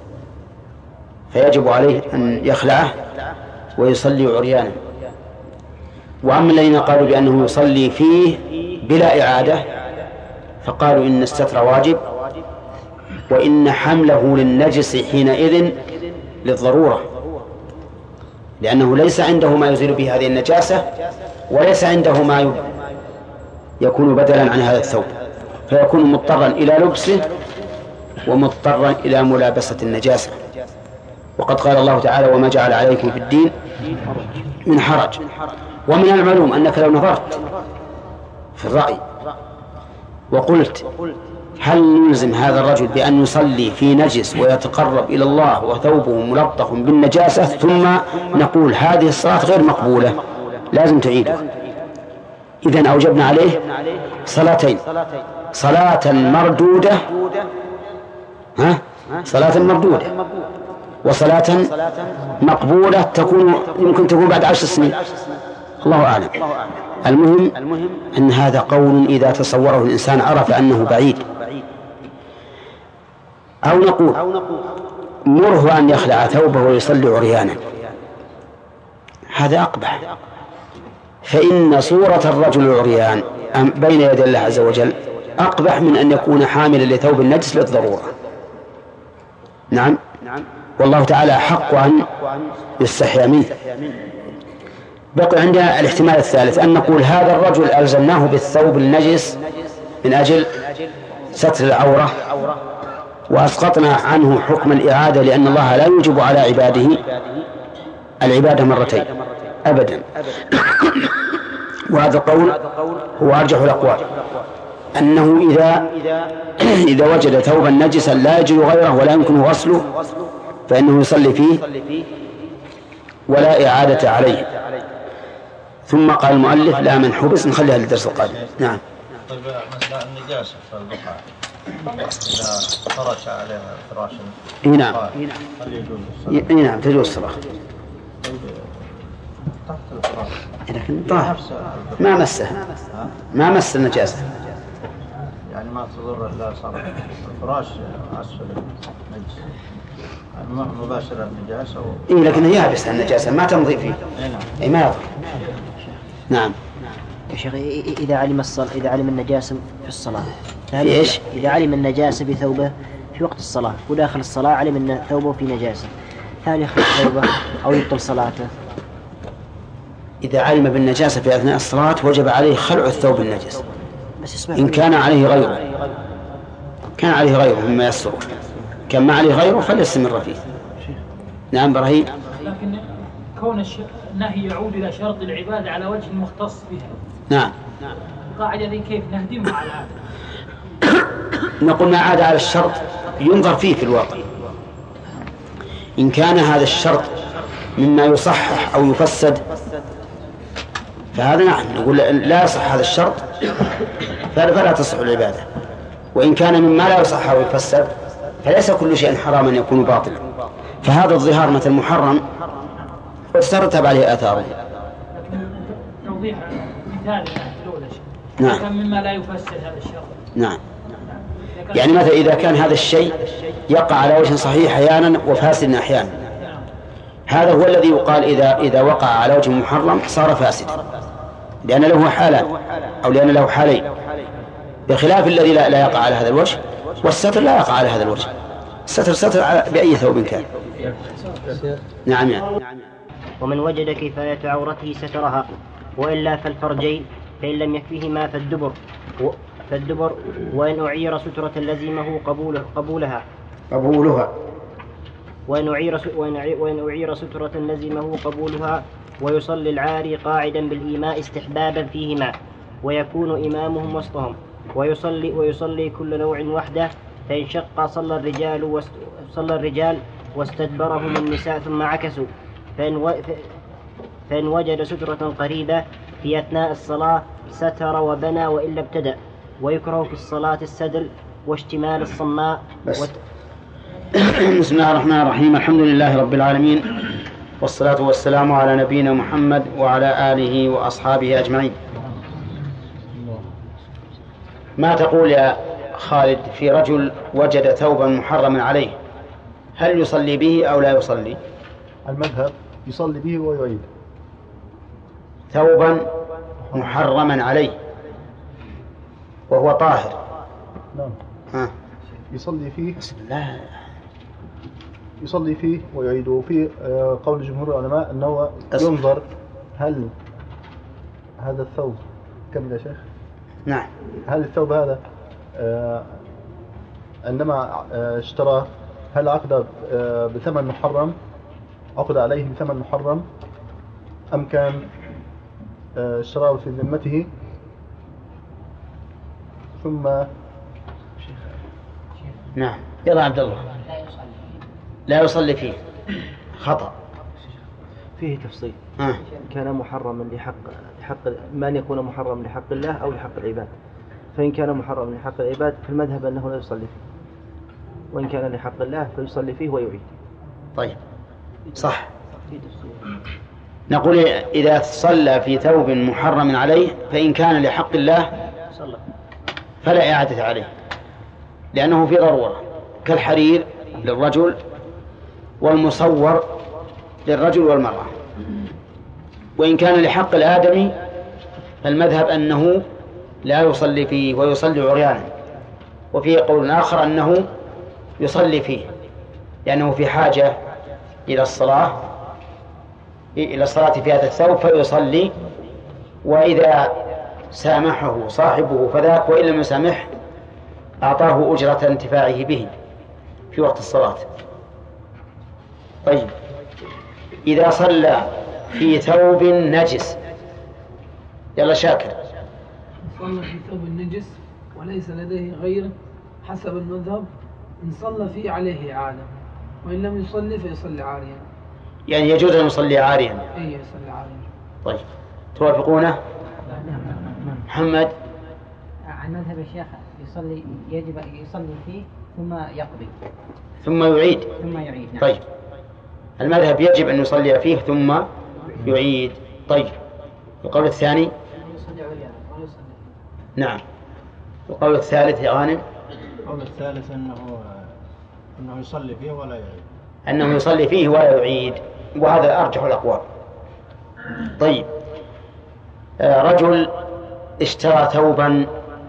فيجب عليه أن يخلعه ويصلي عريانا. وأما الذين قالوا بأنه يصلي فيه بلا إعادة فقالوا إن الستر واجب، وإن حمله للنجس حينئذ للضرورة، لأنه ليس عنده ما يزيل به هذه النجاسة، وليس عنده ما يكون بدلا عن هذا الثوب، فيكون مضطرا إلى لبسه ومضطرا إلى ملابسة النجاسة. وقد قال الله تعالى: وما جعل عليكم في الدين من حرج. ومن المعلوم أنك لو نظرت في الرأي وقلت هل نلزم هذا الرجل بأن يصلي في نجس ويتقرب إلى الله وثوبه ملطخ بالنجاسة ثم نقول هذه الصلاة غير مقبولة لازم تعيدها، إذن أوجبنا عليه صلاتين: صلاة مردودة صلاة مردودة وصلاة مقبولة يمكن تكون بعد 10 سنين، الله أعلم. المهم أن هذا قول إذا تصوره الإنسان عرف أنه بعيد. أو نقول مره أن يخلع ثوبه ويصلي عريانا، هذا أقبح، فإن صورة الرجل العريان بين يدي الله عز وجل أقبح من أن يكون حاملا لثوب النجس للضرورة. نعم، والله تعالى حق أن يستحيا منه. بقي عندنا الاحتمال الثالث، أن نقول هذا الرجل ألزمناه بالثوب النجس من أجل ستر العورة، وأسقطنا عنه حكم الإعادة، لأن الله لا يوجب على عباده العبادة مرتين أبدا. وهذا القول هو أرجح الأقوال، أنه إذا وجد ثوبا نجسا لا يجد غيره ولا يمكن غسله فإنه يصلي فيه ولا إعادة عليه. ثم قال المؤلف لا من حبس، نخليها للدرس القادم. نعم. طيب مثلا النجاسة في البقعة إذا فرش عليها فراشا. نعم. نعم تجوز الصلاة. تحت الفراش. لكن طاهر ما مس النجاسة. يعني ما تضر إلا صار الفراش أسفل النجس. مباشرة النجاسة لكن هي يابس النجاسة ما تمضي فيه. ما يضر. نعم. يا شيخ إذا علم النجاسة في الصلاة، إيش؟ إذا علم النجاسة بثوبه في وقت الصلاة وداخل الصلاة علم أن ثوبه في نجاسة، هل يخرج ثوبه أو يبطل صلاته؟ إذا علم بالنجاسة في أثناء الصلاة وجب عليه خلع الثوب النجس، إن كان عليه غيره مما يسره، كان ما عليه غيره فليستمر فيه. نعم إبراهيم. لكن كون النهي يعود إلى شرط العبادة على وجه مختص بها. نعم. القاعدة ذي كيف نهدمها على هذا؟ نقول ما عاد على الشرط ينظر فيه في الواقع، إن كان هذا الشرط مما يصحح أو يفسد فهذا نعم نقول لا يصح هذا الشرط فلا تصح العبادة، وإن كان مما لا يصح أو يفسد فليس كل شيء حراما يكون باطلا، فهذا الظهار مثل محرم وترتب عليه آثاره. توضيح مثال الأولى نعم. كان مما لا يفسد هذا الشرط. نعم. يعني مثلا إذا كان هذا الشيء يقع على وجه صحيح أحيانا وفاسد أحيانا، هذا هو الذي يقال إذا وقع على وجه محرم صار فاسدا، لأن له حالان أو لأن له حالين، بخلاف الذي لا يقع على هذا الوجه، والستر لا يقع على هذا الوجه، الستر بأي ثوب كان. نعم يعني. ومن وجد كفاية عورته سترها، وإلا فالفرجين، فإن لم يكفيهما فالدبر وإن أعير سترة لزمه قبولها وإن أعير سترة لزمه قبولها، ويصلي العاري قاعدا بالإيماء استحبابا فيهما، ويكون إمامهم وسطهم، ويصلي كل نوع وحده، فإن شق صلى الرجال واستدبرهم النساء ثم عكسوا، فإن وجد سترة قريبة في أثناء الصلاة ستر وبنى وإلا ابتدأ. ويكره في الصلاة السدل واشتمال الصماء. بسم الله الرحمن الرحيم، الحمد لله رب العالمين، والصلاة والسلام على نبينا محمد وعلى آله وأصحابه أجمعين. ما تقول يا خالد في رجل وجد ثوبا محرما عليه، هل يصلي به أو لا يصلي؟ المذهب يصلي به ويعيد. ثوبا محرما عليه وهو طاهر. نعم. يصلي فيه ويعيد. وفي قول جمهور العلماء أنه ينظر هل هذا الثوب كم يا شيخ؟ نعم. هل الثوب هذا عندما اشتراه هل عقد بثمن محرم، عقد عليه بثمن محرم، أم كان اشتراه في ذمته ثم نعم. يلا عبد الله. لا يصلي فيه خطأ. فيه تفصيل. كان محرما لحق ما أن يكون محرم لحق الله أو لحق العباد، فإن كان محرم لحق العباد فالمذهب أنه لا يصلي فيه، وإن كان لحق الله فيصلي فيه ويعيد. طيب صح. نقول إذا صلى في ثوب محرم عليه فإن كان لحق الله فلا إعادة عليه، لأنه في ضرورة. كالحرير للرجل والمصور للرجل والمرأة. وإن كان لحق الآدمي فالمذهب أنه لا يصلي فيه ويصلي عريانا. وفيه قول آخر أنه يصلي فيه لأنه في حاجة إلى الصلاة في هذا الثوب فيصلي، وإذا سامحه صاحبه فذاك، وإن لم يسامح أعطاه أجرة انتفاعه به في وقت الصلاة. طيب، إذا صلى في ثوب نجس، يلا شاكر. صلى في ثوب النجس وليس لديه غيره حسب المذهب إن صلى فيه عليه إعادة، وإن لم يصلي فيصلي عاريا. يعني يجوز أن يصلي عاريا؟ إيه، يصلي عاريا. طيب، توافقونه؟ محمد؟ عن مذهب الشيخ يجب يصلي فيه ثم يقضي ثم يعيد. نعم. طيب، المذهب يجب أن يصلي فيه ثم يعيد. طيب، القول الثاني؟ نعم. القول الثالث يا غانم؟ القول الثالث أنه يصلي فيه ولا يعيد. أنه يصلي فيه ولا يعيد، وهذا أرجح الأقوال. طيب، رجل اشترى ثوبا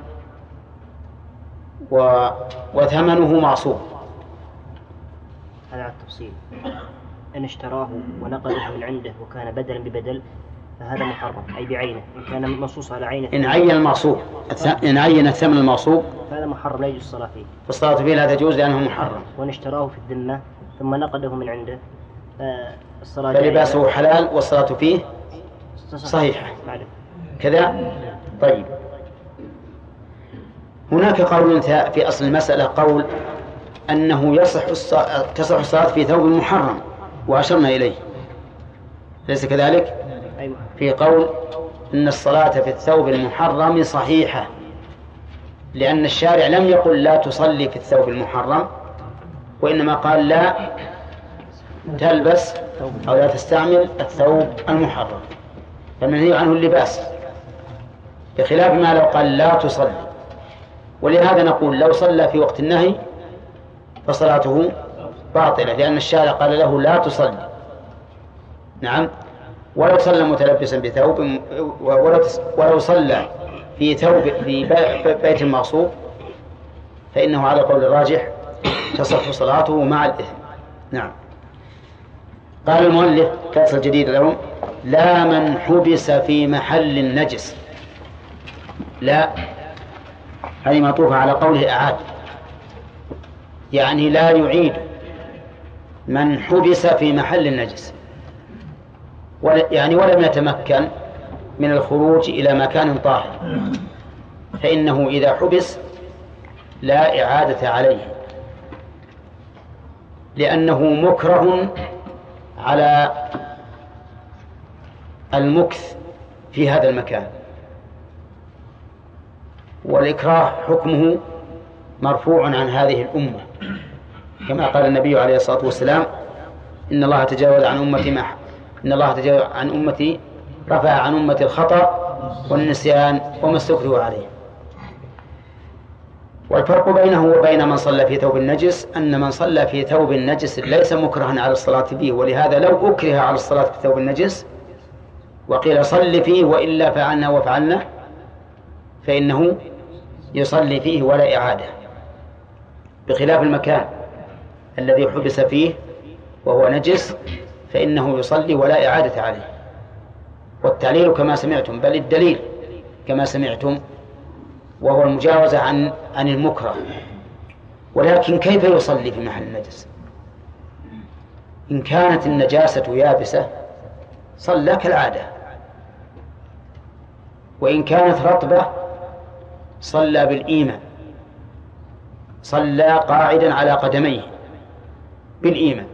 وثمنه معصوب. هذا على التفصيل. إن اشتراه ونقله من عنده وكان بدلا ببدل فهذا محرم، أي بعينه. إن كان منصوص على عينه، إن عين المعصوب، إن عين الثمن المعصوب فهذا محرم لا يجوز الصلاة فيه. فالصلاة فيه لا تجوز لأنه محرم. وإن اشتراه في الذمة ثم نقله من عنده الصلاة فلباسه حلال والصلاة فيه صحيحة كذا. طيب، هناك قول في أصل المسألة، قول أنه تصح الصلاة في ثوب محرم وأشرنا إليه، ليس كذلك؟ في قول إن الصلاة في الثوب المحرم صحيحة، لأن الشارع لم يقل لا تصلي في الثوب المحرم، وإنما قال لا تلبس أو لا تستعمل الثوب المحرم، فالمنهي عنه اللباس، بخلاف ما لو قال لا تصلي. ولهذا نقول لو صلى في وقت النهي فصلاته باطلة، لأن الشارع قال له لا تصلي. نعم. ولو صلى متلبسا بثوب، ولو صلى في ثوب في بيت مغصوب فإنه على قول الراجح تصح صلاته مع الإثم. نعم. قال المؤلف فصل جديد لهم: لا من حبس في محل النجس. لا، هذه معطوفة على قوله أعاد، يعني لا يعيد من حبس في محل النجس، يعني ولم يتمكن من الخروج إلى مكان طاهر، فإنه إذا حبس لا إعادة عليه، لأنه مكره على المكث في هذا المكان، والإكراه حكمه مرفوع عن هذه الأمة، كما قال النبي عليه الصلاة والسلام: إن الله تجاوز عن أمتي رفع عن أمتي الخطأ والنسيان وما استكرهوا عليه. والفرق بينه وبين من صلى في ثوب النجس أن من صلى في ثوب النجس ليس مكرها على الصلاة فيه، ولهذا لو أكره على الصلاة في ثوب النجس وقيل صل فيه وإلا فعلنا وفعلنا فإنه يصلي فيه ولا إعادة، بخلاف المكان الذي حبس فيه وهو نجس فإنه يصلي ولا إعادة عليه. والتعليل كما سمعتم، بل الدليل كما سمعتم، وهو المجاوزة عن المكره. ولكن كيف يصلي في محل النجس؟ إن كانت النجاسة يابسة صلى كالعادة، وإن كانت رطبة صلى بالإيمان، صلى قاعدا على قدميه بالإيمان،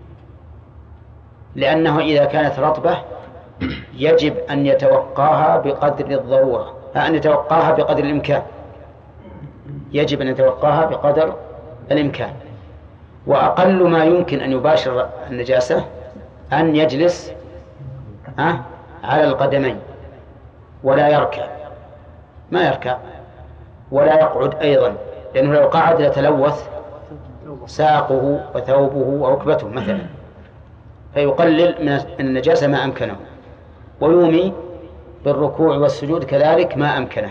لأنه إذا كانت رطبة يجب أن يتوقاها بقدر الضرورة، أن يتوقاها بقدر الإمكان، يجب أن يتوقاها بقدر الإمكان. وأقل ما يمكن أن يباشر النجاسة أن يجلس على القدمين ولا يركع، ما يركع ولا يقعد أيضا، لأنه لو قعد لتلوث ساقه وثوبه وركبته مثلا، فيقلل من النجاسة ما أمكنه، ويومي بالركوع والسجود كذلك ما أمكنه.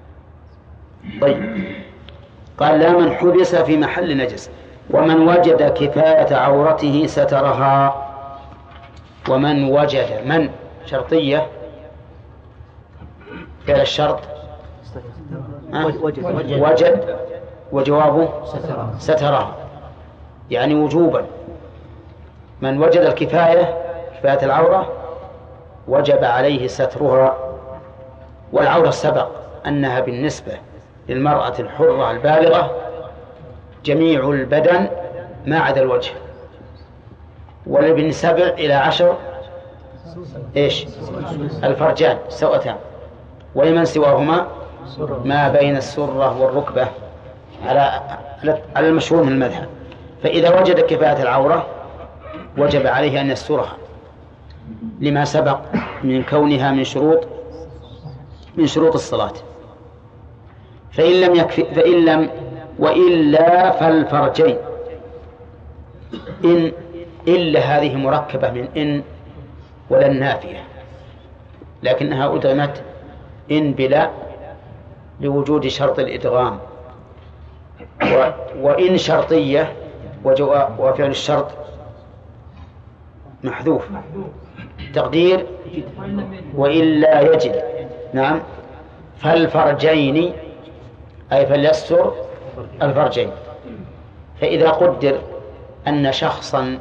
طيب، قال لا من حبس في محل نجس ومن وجد كفاية عورته سترها. ومن وجد، من شرطية فعل الشرط وجد وجوابه سترها، يعني وجوبا. من وجد الكفاية، كفاية العورة، وجب عليه سترها. والعورة سبق أنها بالنسبة للمرأة الحرة البالغة جميع البدن ما عدا الوجه، ولابن 7 إلى 10 إيش؟ الفرجان سوأتان، ولمن سواهما ما بين السرة والركبة على المشهور من المذهب. فإذا وجد كفاية العورة وجب عليه أن يسترها لما سبق من كونها من شروط الصلاة. فإن لم يكفي، فإن لم وإلا فالفرجين. إن إلا هذه مركبة من إن ولا النافية، لكنها أدغمت إن بلا لوجود شرط الإدغام، وإن شرطية وفعل الشرط محذوف تقدير وإلا يجد. نعم، فالفرجين أي فليستر الفرجين. فإذا قدر أن شخصا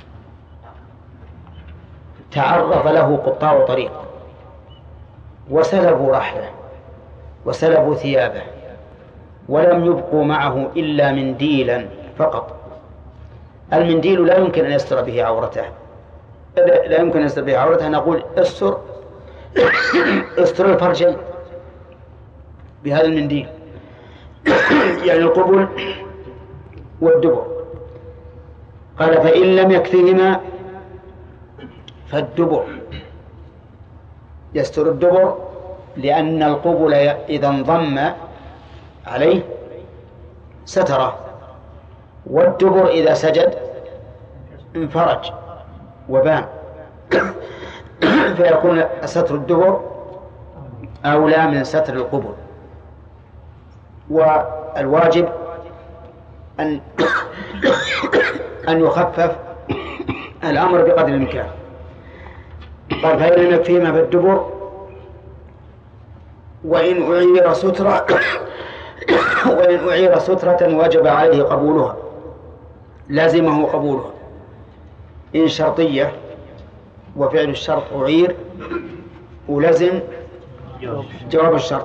تعرض له قطاع طريق وسلبوا رحله وسلبوا ثيابه ولم يبقوا معه إلا منديلا فقط، المنديل لا يمكن أن يستر به عورته، لا يمكن أن يستر به عورته، نقول استر الفرجين بهذا المنديل، يعني القبل والدبر. قال فإن لم يكفهما فالدبر، يستر الدبر لأن القبل إذا انضم عليه ستره، والدبر إذا سجد انفرج وبان، فيكون ستر الدبر أولى من ستر القبل. والواجب أن يخفف الأمر بقدر الإمكان. قال فإن لم يكفيهما فالدبر وإن أعير سترة وجب عليه قبولها، لازمه قبولها. إن شرطية وفعل الشرط أعير ولزم جواب الشرط.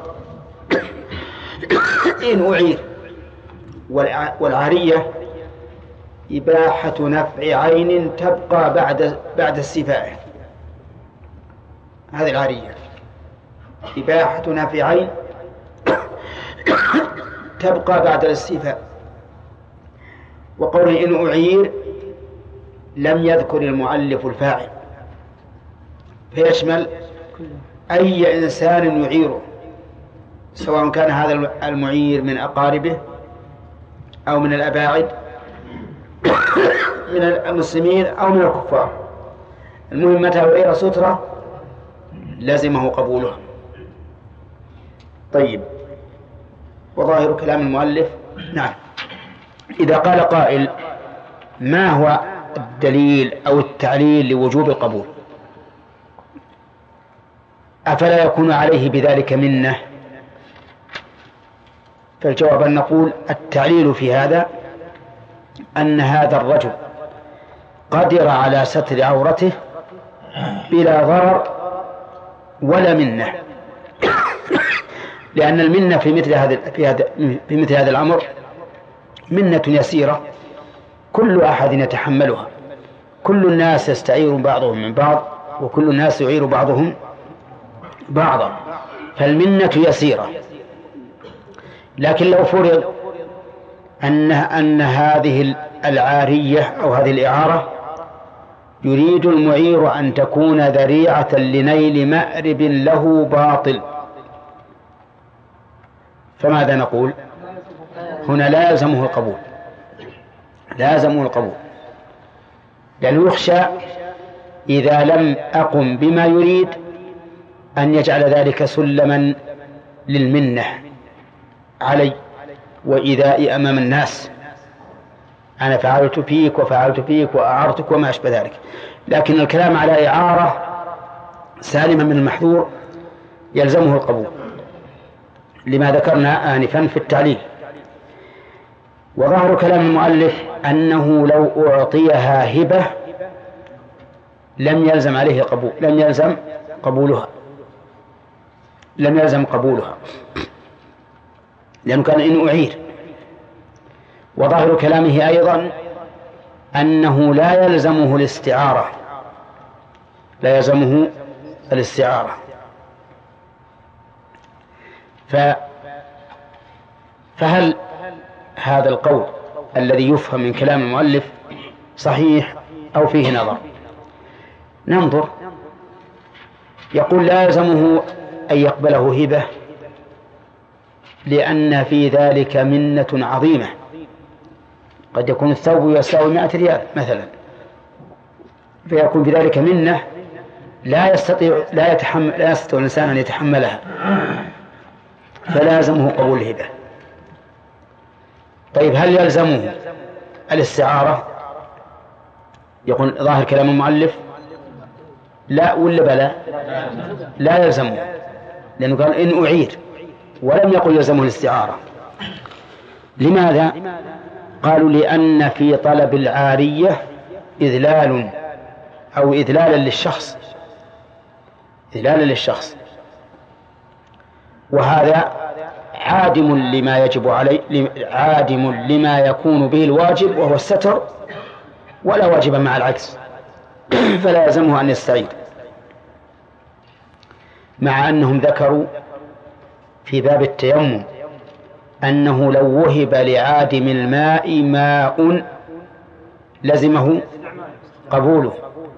إن أعير، والعارية إباحة نفع عين تبقى بعد استيفائه، هذه العارية إباحة نفع عين تبقى بعد الاستيفاء. وقوله إن أعير لم يذكر المؤلف الفاعل، فيشمل أي إنسان يعيره، سواء كان هذا المعير من أقاربه أو من الأباعد من المسلمين أو من الكفار، المهم متى أعير سترة لازمه قبولها. طيب، وظاهر كلام المؤلف نعم. إذا قال قائل ما هو الدليل أو التعليل لوجوب القبول، أفلا يكون عليه بذلك منة؟ فالجواب أن نقول التعليل في هذا أن هذا الرجل قدر على ستر عورته بلا ضرر ولا منة، لأن المنة في مثل هذا الأمر منة يسيرة كل أحد يتحملها، كل الناس يستعير بعضهم من بعض وكل الناس يعير بعضهم بعضا، فالمنة يسيرة. لكن لو فرض أن هذه العارية أو هذه الإعارة يريد المعير أن تكون ذريعة لنيل مأرب له باطل، فماذا نقول؟ هنا لا يلزمه القبول، لازمه القبول، لأنه يخشى إذا لم أقم بما يريد أن يجعل ذلك سلما للمنة علي وإيذائي أمام الناس، أنا فعلت فيك وفعلت فيك وأعرتك وما أشبه ذلك. لكن الكلام على إعارة سالما من المحذور يلزمه القبول لما ذكرنا آنفا في التعليل. وظاهر كلام المؤلف أنه لو أعطيها هبة لم يلزم عليه قبول، لم يلزم قبولها لأنه كان إن أعير. وظاهر كلامه أيضا أنه لا يلزمه الاستعارة. فهل هذا القول الذي يفهم من كلام المؤلف صحيح أو فيه نظر؟ ننظر. يقول لا يلزمه أن يقبله هبة لأن في ذلك منة عظيمة، قد يكون الثوب يساوي 100 ريال مثلا، فيكون في ذلك منة لا يستطيع الإنسان أن يتحملها، فلازمه قبول الهبة. طيب هل يلزمه الاستعارة؟ يقول ظاهر كلام المؤلف لا ولا بلا؟ لا يلزمه، لأنه قال إن أعير ولم يقل يلزمه الاستعارة. لماذا؟ قالوا لأن في طلب العارية إذلال أو إذلالا للشخص، وهذا عادم لما يجب عليه، عادم لما يكون به الواجب وهو الستر، ولا واجب مع العكس، فلا يلزمه أن يستعيد. مع أنهم ذكروا في باب التيمم أنه لو وهب لعادم الماء ماء لزمه قبوله،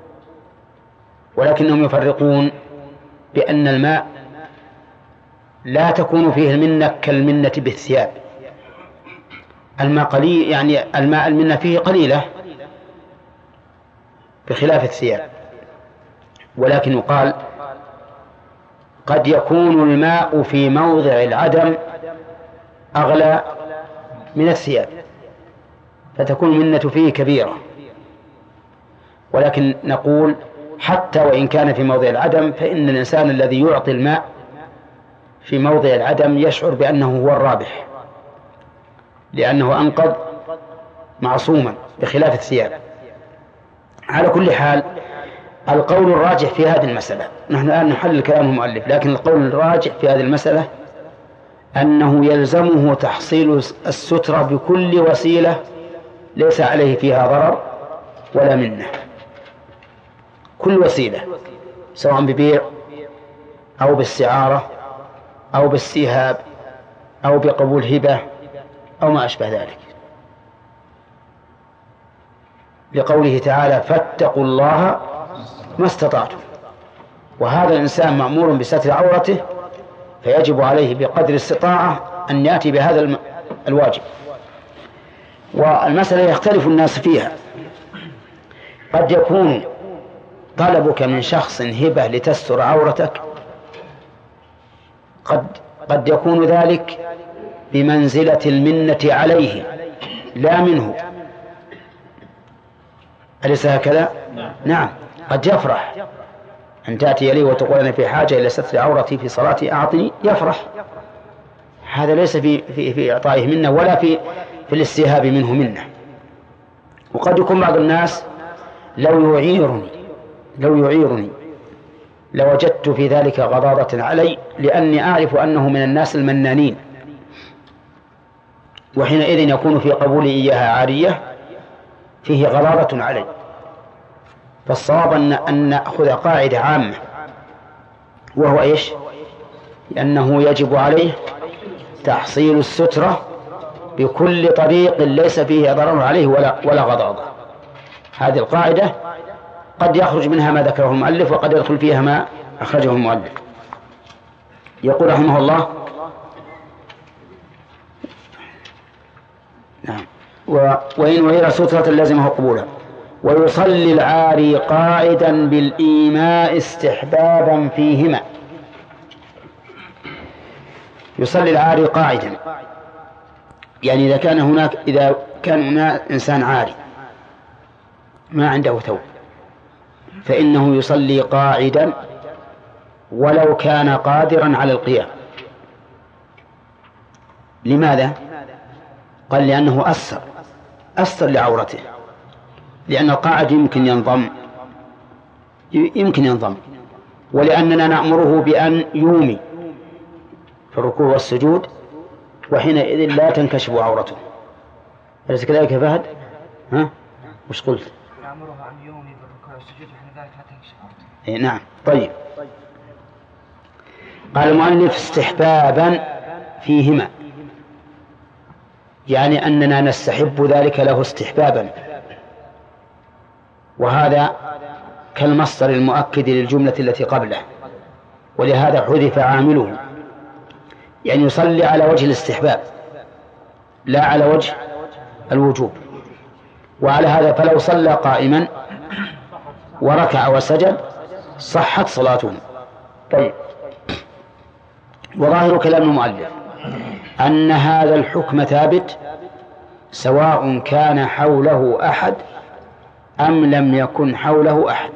ولكنهم يفرقون بأن الماء لا تكون فيه المنة كالمنة بالثياب. الماء قليل، يعني الماء المنة فيه قليلة بخلاف الثياب. ولكن يقال قد يكون الماء في موضع العدم أغلى من الثياب، فتكون المنة فيه كبيرة. ولكن نقول حتى وإن كان في موضع العدم، فإن الإنسان الذي يعطي الماء في موضع العدم يشعر بأنه هو الرابح، لأنه أنقذ معصوما بخلاف الثياب. على كل حال القول الراجح في هذه المسألة، نحن الآن نحلل كلام المؤلف، لكن القول الراجح في هذه المسألة أنه يلزمه تحصيل السترة بكل وسيلة ليس عليه فيها ضرر ولا منة، كل وسيلة، سواء ببيع أو باستعارة أو باستيهاب أو بقبول هبة أو ما أشبه ذلك، لقوله تعالى فاتقوا الله ما استطعتم. وهذا الإنسان مأمور بستر عورته، فيجب عليه بقدر الاستطاعة أن يأتي بهذا الواجب. والمسألة يختلف الناس فيها، قد يكون طلبك من شخص هبة لتستر عورتك قد يكون ذلك بمنزلة المنة عليه لا منه، أليس هكذا؟ نعم، قد يفرح أن تأتي لي وتقول أنا في حاجة إلى ستر عورتي في صلاتي أعطني، يفرح. هذا ليس في إعطائه منه ولا في الاستيهاب منه منه. وقد يكون بعض الناس لو يعيرني لوجدت في ذلك غضاضة علي، لأني أعرف أنه من الناس المنانين، وحينئذ يكون في قبول إياها عارية فيه غضاضة علي. فالصواب أن نأخذ قاعدة عامة، وهو إيش؟ لأنه يجب عليه تحصيل السترة بكل طريق ليس فيه ضرر عليه ولا غضاضة. هذه القاعدة قد يخرج منها ما ذكره المؤلف، وقد يدخل فيها ما أخرجه المؤلف. يقول رحمه الله: نعم، وإن أعير سترة لازمه قبولا. ويصلي العاري قاعدا بالإيماء استحبابا فيهما. يصلي العاري قاعدا، يعني إذا كان هناك إنسان عاري ما عنده ثوب فإنه يصلي قاعدا ولو كان قادرا على القيام. لماذا؟ قال لأنه أستر لعورته، لأن القاعد يمكن ينضم، ولأننا نأمره بأن يومي في الركوع والسجود، وحينئذ لا تنكشف عورته. أليس كذلك يا فهد؟ وش قلت؟ نأمره أن يومي في الركوع والسجود وحين ذلك لا تنكشف عورته. نعم. طيب، قال المؤلف استحبابا فيهما، يعني أننا نستحب ذلك له استحبابا، وهذا كالمصدر المؤكد للجملة التي قبله، ولهذا حذف عامله، يعني يصلي على وجه الاستحباب لا على وجه الوجوب. وعلى هذا فلو صلى قائما وركع وسجد صحت صلاته. طيب، وظاهر كلام المؤلف أن هذا الحكم ثابت سواء كان حوله أحد أم لم يكن حوله أحد،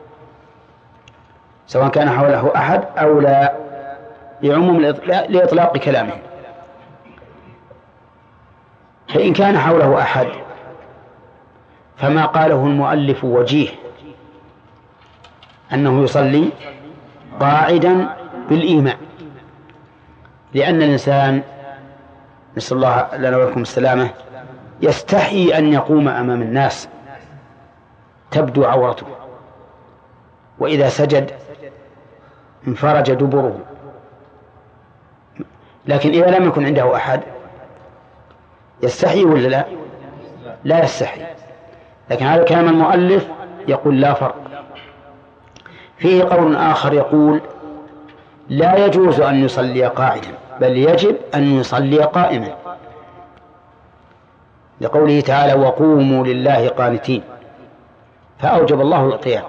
سواء كان حوله أحد أو لا، لعموم لإطلاق كلامه. فإن كان حوله أحد فما قاله المؤلف وجيه، أنه يصلي قاعدا بالإيماء، لأن الإنسان نسأل الله لنا ولكم السلامة يستحي أن يقوم أمام الناس تبدو عورته، وإذا سجد انفرج دبره. لكن إذا لم يكن عنده أحد يستحي ولا لا؟ لا يستحي. لكن هذا كلام المؤلف يقول لا فرق. فيه قول آخر يقول لا يجوز أن يصلي قاعدا، بل يجب أن يصلي قائما، لقوله تعالى وقوموا لله قانتين، فأوجب الله القيام.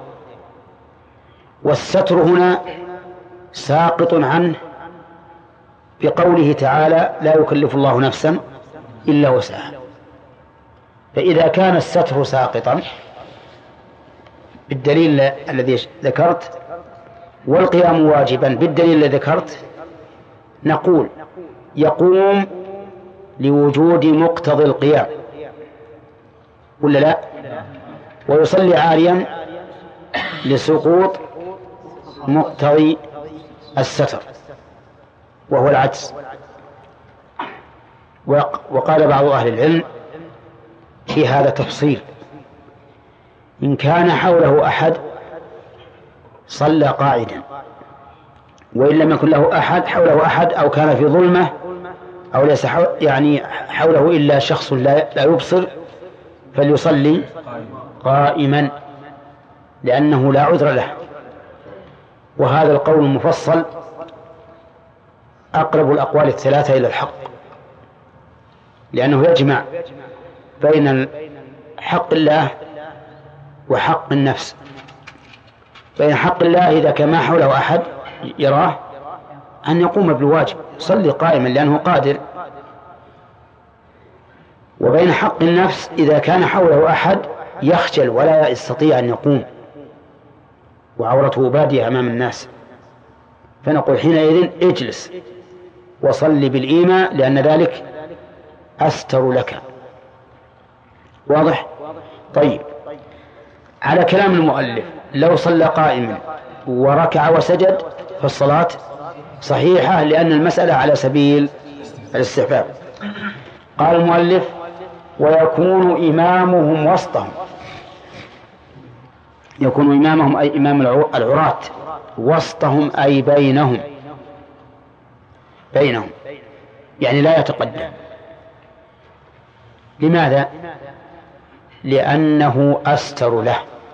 والستر هنا ساقط عنه بقوله تعالى لا يكلف الله نفسا إلا وسعها. فإذا كان الستر ساقطا بالدليل الذي ذكرت والقيام واجبا بالدليل الذي ذكرت، نقول يقوم لوجود مقتضى القيام ولا لا؟ ويصلي عاريا لسقوط مقتضي الستر وهو العجز. وقال بعض أهل العلم في هذا تفصيل: إن كان حوله أحد صلى قاعدا، وإن لم يكن له أحد حوله أحد أو كان في ظلمة أو ليس يعني حوله إلا شخص لا يبصر فليصلي قائما، لأنه لا عذر له. وهذا القول المفصل أقرب الأقوال الثلاثة إلى الحق، لأنه يجمع بين حق الله وحق النفس. بين حق الله إذا كان ما حوله أحد يراه أن يقوم بالواجب يصلي قائما لأنه قادر، وبين حق النفس إذا كان حوله أحد يخجل ولا يستطيع أن يقوم وعورته بادية أمام الناس، فنقول حينئذ اجلس وصلي بالإيماء لأن ذلك أستر لك. واضح؟ طيب، على كلام المؤلف لو صلى قائما وركع وسجد فالصلاة صحيحة، لأن المسألة على سبيل الاستحباب. قال المؤلف ويكون إمامهم وسطهم. يكون إمامهم أي إمام العراة، وسطهم أي بينهم يعني لا يتقدم. لماذا؟ لأنه أستر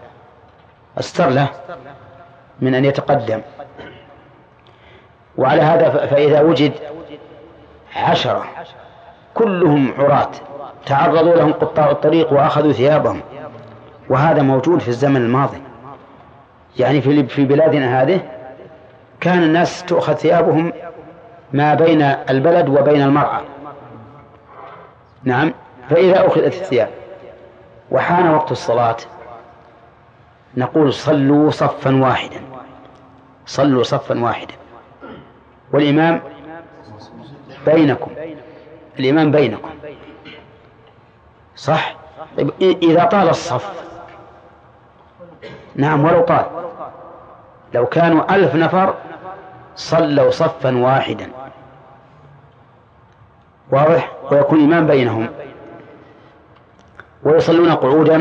له من أن يتقدم. وعلى هذا فإذا وجد 10 كلهم عراة تعرضوا لهم قطاع الطريق وأخذوا ثيابهم، وهذا موجود في الزمن الماضي. يعني في بلادنا هذه كان الناس تؤخذ ثيابهم ما بين البلد وبين المرعى. نعم. فإذا أخذت الثياب وحان وقت الصلاة نقول صلوا صفا واحدا، صلوا صفا واحدا، والإمام بينكم، الإمام بينكم. صح؟ إذا طال الصف، نعم ولو طال، لو كانوا 1000 نفر صلوا صفا واحدا، واضح؟ ويكون الإمام بينهم، ويصلون قعودا.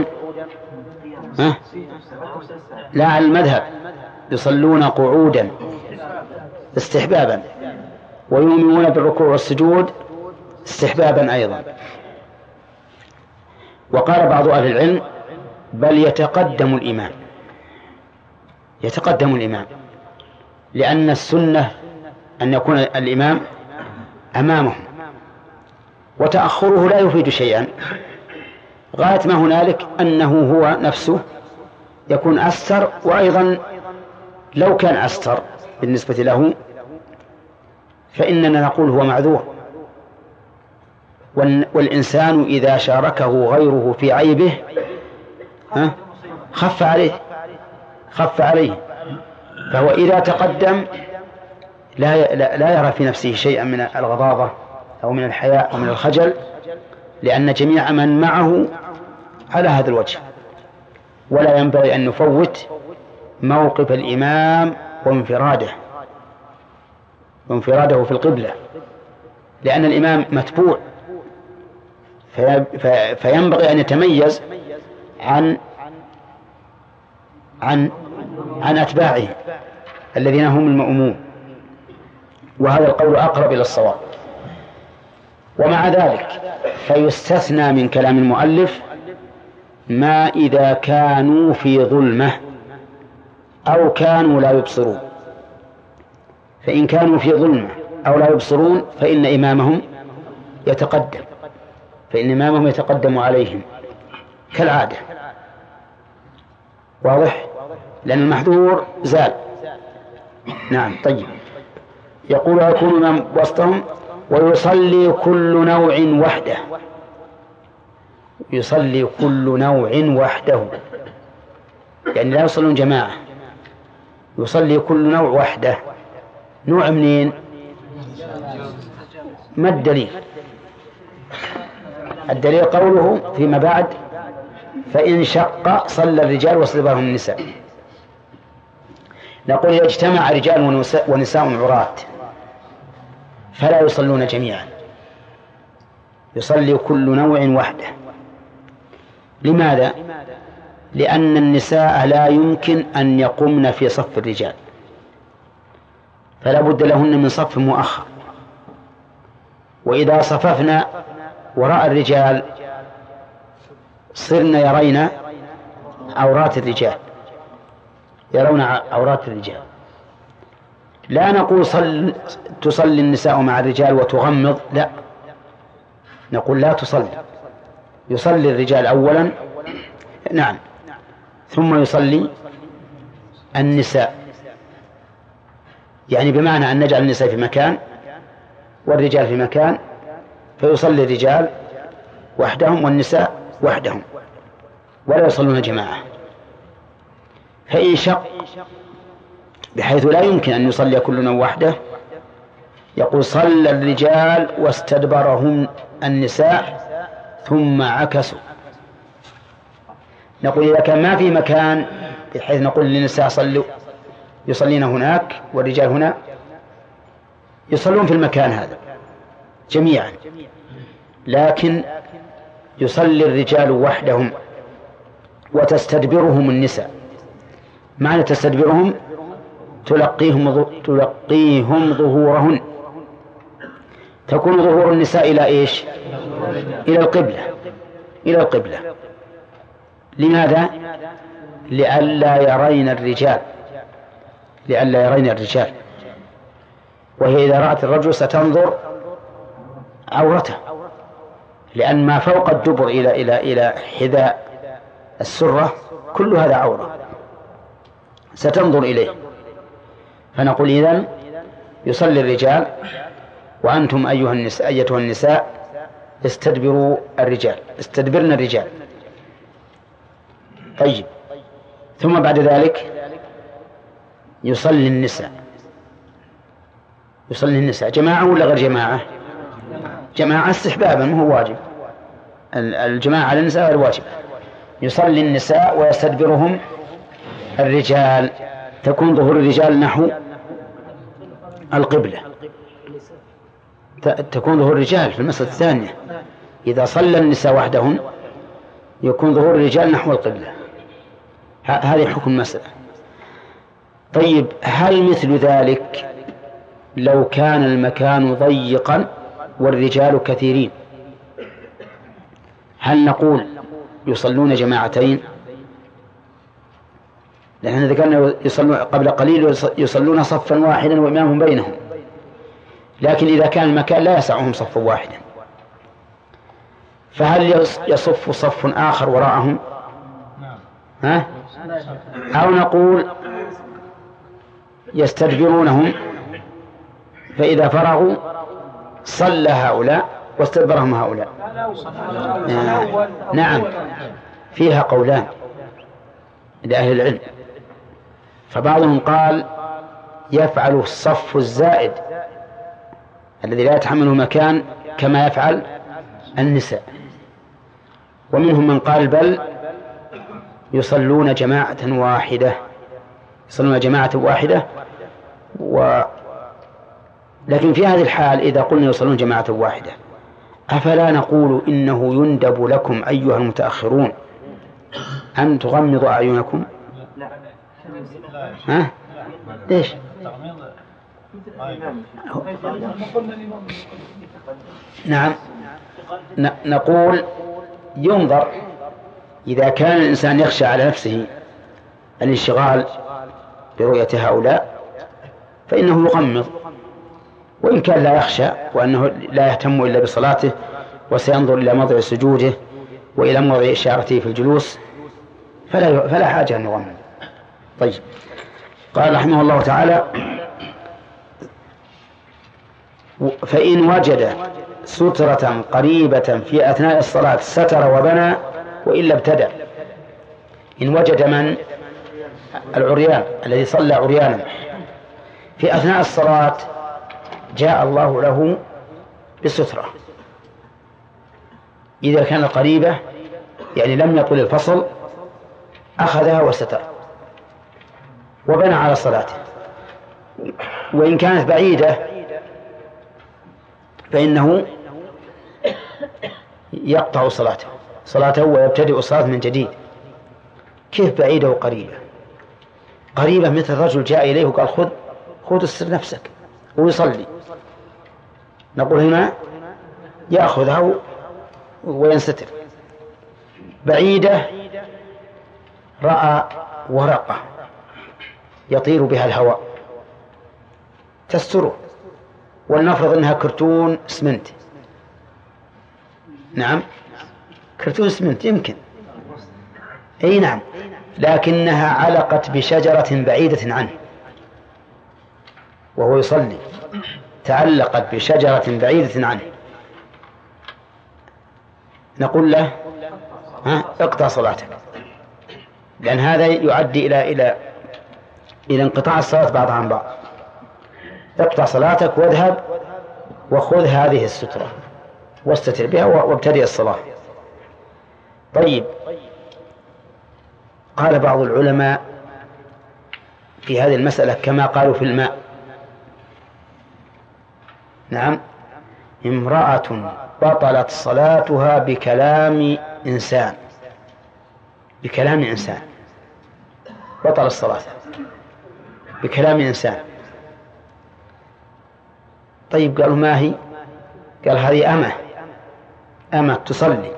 لا، على المذهب يصلون قعودا استحبابا، ويؤمنون بالركوع والسجود استحبابا أيضا. وقال بعض أهل العلم بل يتقدم الإمام، يتقدم الإمام، لأن السنة أن يكون الإمام أمامهم، وتأخره لا يفيد شيئا، غاية ما هنالك أنه هو نفسه يكون أستر، وأيضا لو كان أستر بالنسبة له فإننا نقول هو معذور. والإنسان إذا شاركه غيره في عيبه خف عليه، فهو إذا تقدم لا يرى في نفسه شيئا من الغضاضة أو من الحياء أو من الخجل، لأن جميع من معه على هذا الوجه. ولا ينبغي أن نفوت موقف الإمام وانفراده في القبلة، لأن الإمام متبوع، فينبغي أن يتميز عن أتباعه الذين هم المأموم، وهذا القول أقرب إلى الصواب. ومع ذلك فيستثنى من كلام المؤلف ما إذا كانوا في ظلمة أو كانوا لا يبصرون. فإن كانوا في ظلمة أو لا يبصرون فإن إمامهم يتقدم عليهم كالعادة، واضح؟ لأن المحذور زال. نعم. طيب، يقول يكون إمام وسطهم ويصلي كل نوع وحده، يصلي كل نوع وحده، يعني لا يصلون جماعة، يصلي كل نوع وحده. نوع منين؟ ما الدليل؟ الدليل قوله فيما بعد فإن شق صلى الرجال واستدبرهم النساء. نقول إذا اجتمع رجال ونساء عراة فلا يصلون جميعا، يصلي كل نوع وحده. لماذا؟ لأن النساء لا يمكن أن يقمن في صف الرجال، فلا بد لهن من صف مؤخر، وإذا صففنا وراء الرجال صرنا يرين عورات الرجال، يرون عورات الرجال. لا نقول تصلي النساء مع الرجال وتغمض، لا، نقول لا تصلي، يصلي الرجال أولا، نعم، ثم يصلي النساء، يعني بمعنى أن نجعل النساء في مكان والرجال في مكان، فيصلي الرجال وحدهم والنساء وحدهم ولا يصلون جماعة. فإن شق بحيث لا يمكن أن يصلي كلنا وحده، يقول صلى الرجال واستدبرهم النساء ثم عكسوا. نقول إذا كان ما في مكان بحيث نقول للنساء صلوا، يصلين هناك والرجال هنا، يصلون في المكان هذا جميعا، لكن يصلي الرجال وحدهم وتستدبرهم النساء. معنى تستدبرهم تلقيهم ظهورهن، تكون ظهور النساء إلى إيش؟ إلى القبلة. لماذا؟ لئلا يرين الرجال، وهي إذا رأت الرجل ستنظر عورته، لأن ما فوق الدبر إلى حذاء السرة كل هذا عورة ستنظر إليه. فنقول إذن يصلي الرجال وأنتم أيتها النساء استدبرن الرجال. طيب، ثم بعد ذلك يصلي النساء جماعة ولا غير جماعة؟ جماعة استحبابا، ما هو واجب. الجماعة على النساء غير واجب. يصلي النساء ويستدبرهم الرجال، تكون ظهور الرجال نحو القبلة، تكون ظهور الرجال في المسألة الثانية. إذا صلى النساء وحدهن يكون ظهور الرجال نحو القبلة. هذه حكم المسألة. طيب، هل مثل ذلك لو كان المكان ضيقا والرجال كثيرين، هل نقول يصلون جماعتين؟ لأننا ذكرنا يصلون قبل قليل يصلون صفا واحدا وإمامهم بينهم، لكن إذا كان المكان لا يسعهم صف واحدا، فهل يصف صف آخر وراءهم؟ أو نقول يستدبرونهم، فإذا فرغوا صلى هؤلاء واستدبرهم هؤلاء. نعم، فيها قولان لأهل العلم. فبعضهم قال يفعل الصف الزائد الذي لا يتحمله مكان كما يفعل النساء، ومنهم من قال بل يصلون جماعة واحدة. لكن في هذه الحال إذا قلنا يصلون جماعة واحدة، أفلا نقول إنه يندب لكم أيها المتأخرون أن تغمضوا أعينكم؟ ليش؟ نعم، نقول ينظر إذا كان الإنسان يخشى على نفسه الانشغال برؤية هؤلاء فإنه يغمض، وإن كان لا يخشى وأنه لا يهتم إلا بصلاته وسينظر إلى موضع سجوده وإلى موضع إشارته في الجلوس فلا حاجة أن يغمض. طيب، قال رحمه الله تعالى: فإن وجد سترة قريبة في أثناء الصلاة ستر وبنى وإلا ابتدأ. إن وجد من العريان الذي صلى عريانا في أثناء الصلاة جاء الله له بسترة، إذا كانت قريبة يعني لم يطل الفصل أخذها وستر وبنى على صلاته. وإن كانت بعيدة فإنه يقطع صلاته ويبتدئ الصلاة من جديد. كيف بعيدة وقريبة؟ قريبة مثل رجل جاء إليه وقال خذ استر نفسك ويصلي، نقول هنا يأخذها وينستر. بعيدة رأى ورقة يطير بها الهواء تستره، ولنفرض أنها كرتون اسمنت. نعم، كرتون اسمنت يمكن، أي نعم، لكنها علقت بشجرة بعيدة عنه وهو يصلي، تعلقت بشجرة بعيدة عنه، نقول له اقطع صلاتك، لأن هذا يؤدي إلى انقطاع الصلاة بعضها عن بعض. اقطع صلاتك واذهب وخذ هذه السترة واستتر بها وابتدئ الصلاة. طيب، قال بعض العلماء في هذه المسألة كما قالوا في الماء: نعم، امرأة بطلت صلاتها بكلام إنسان بطل الصلاة بكلام إنسان. طيب، قالوا ما هي؟ قال هذه أمة تصلي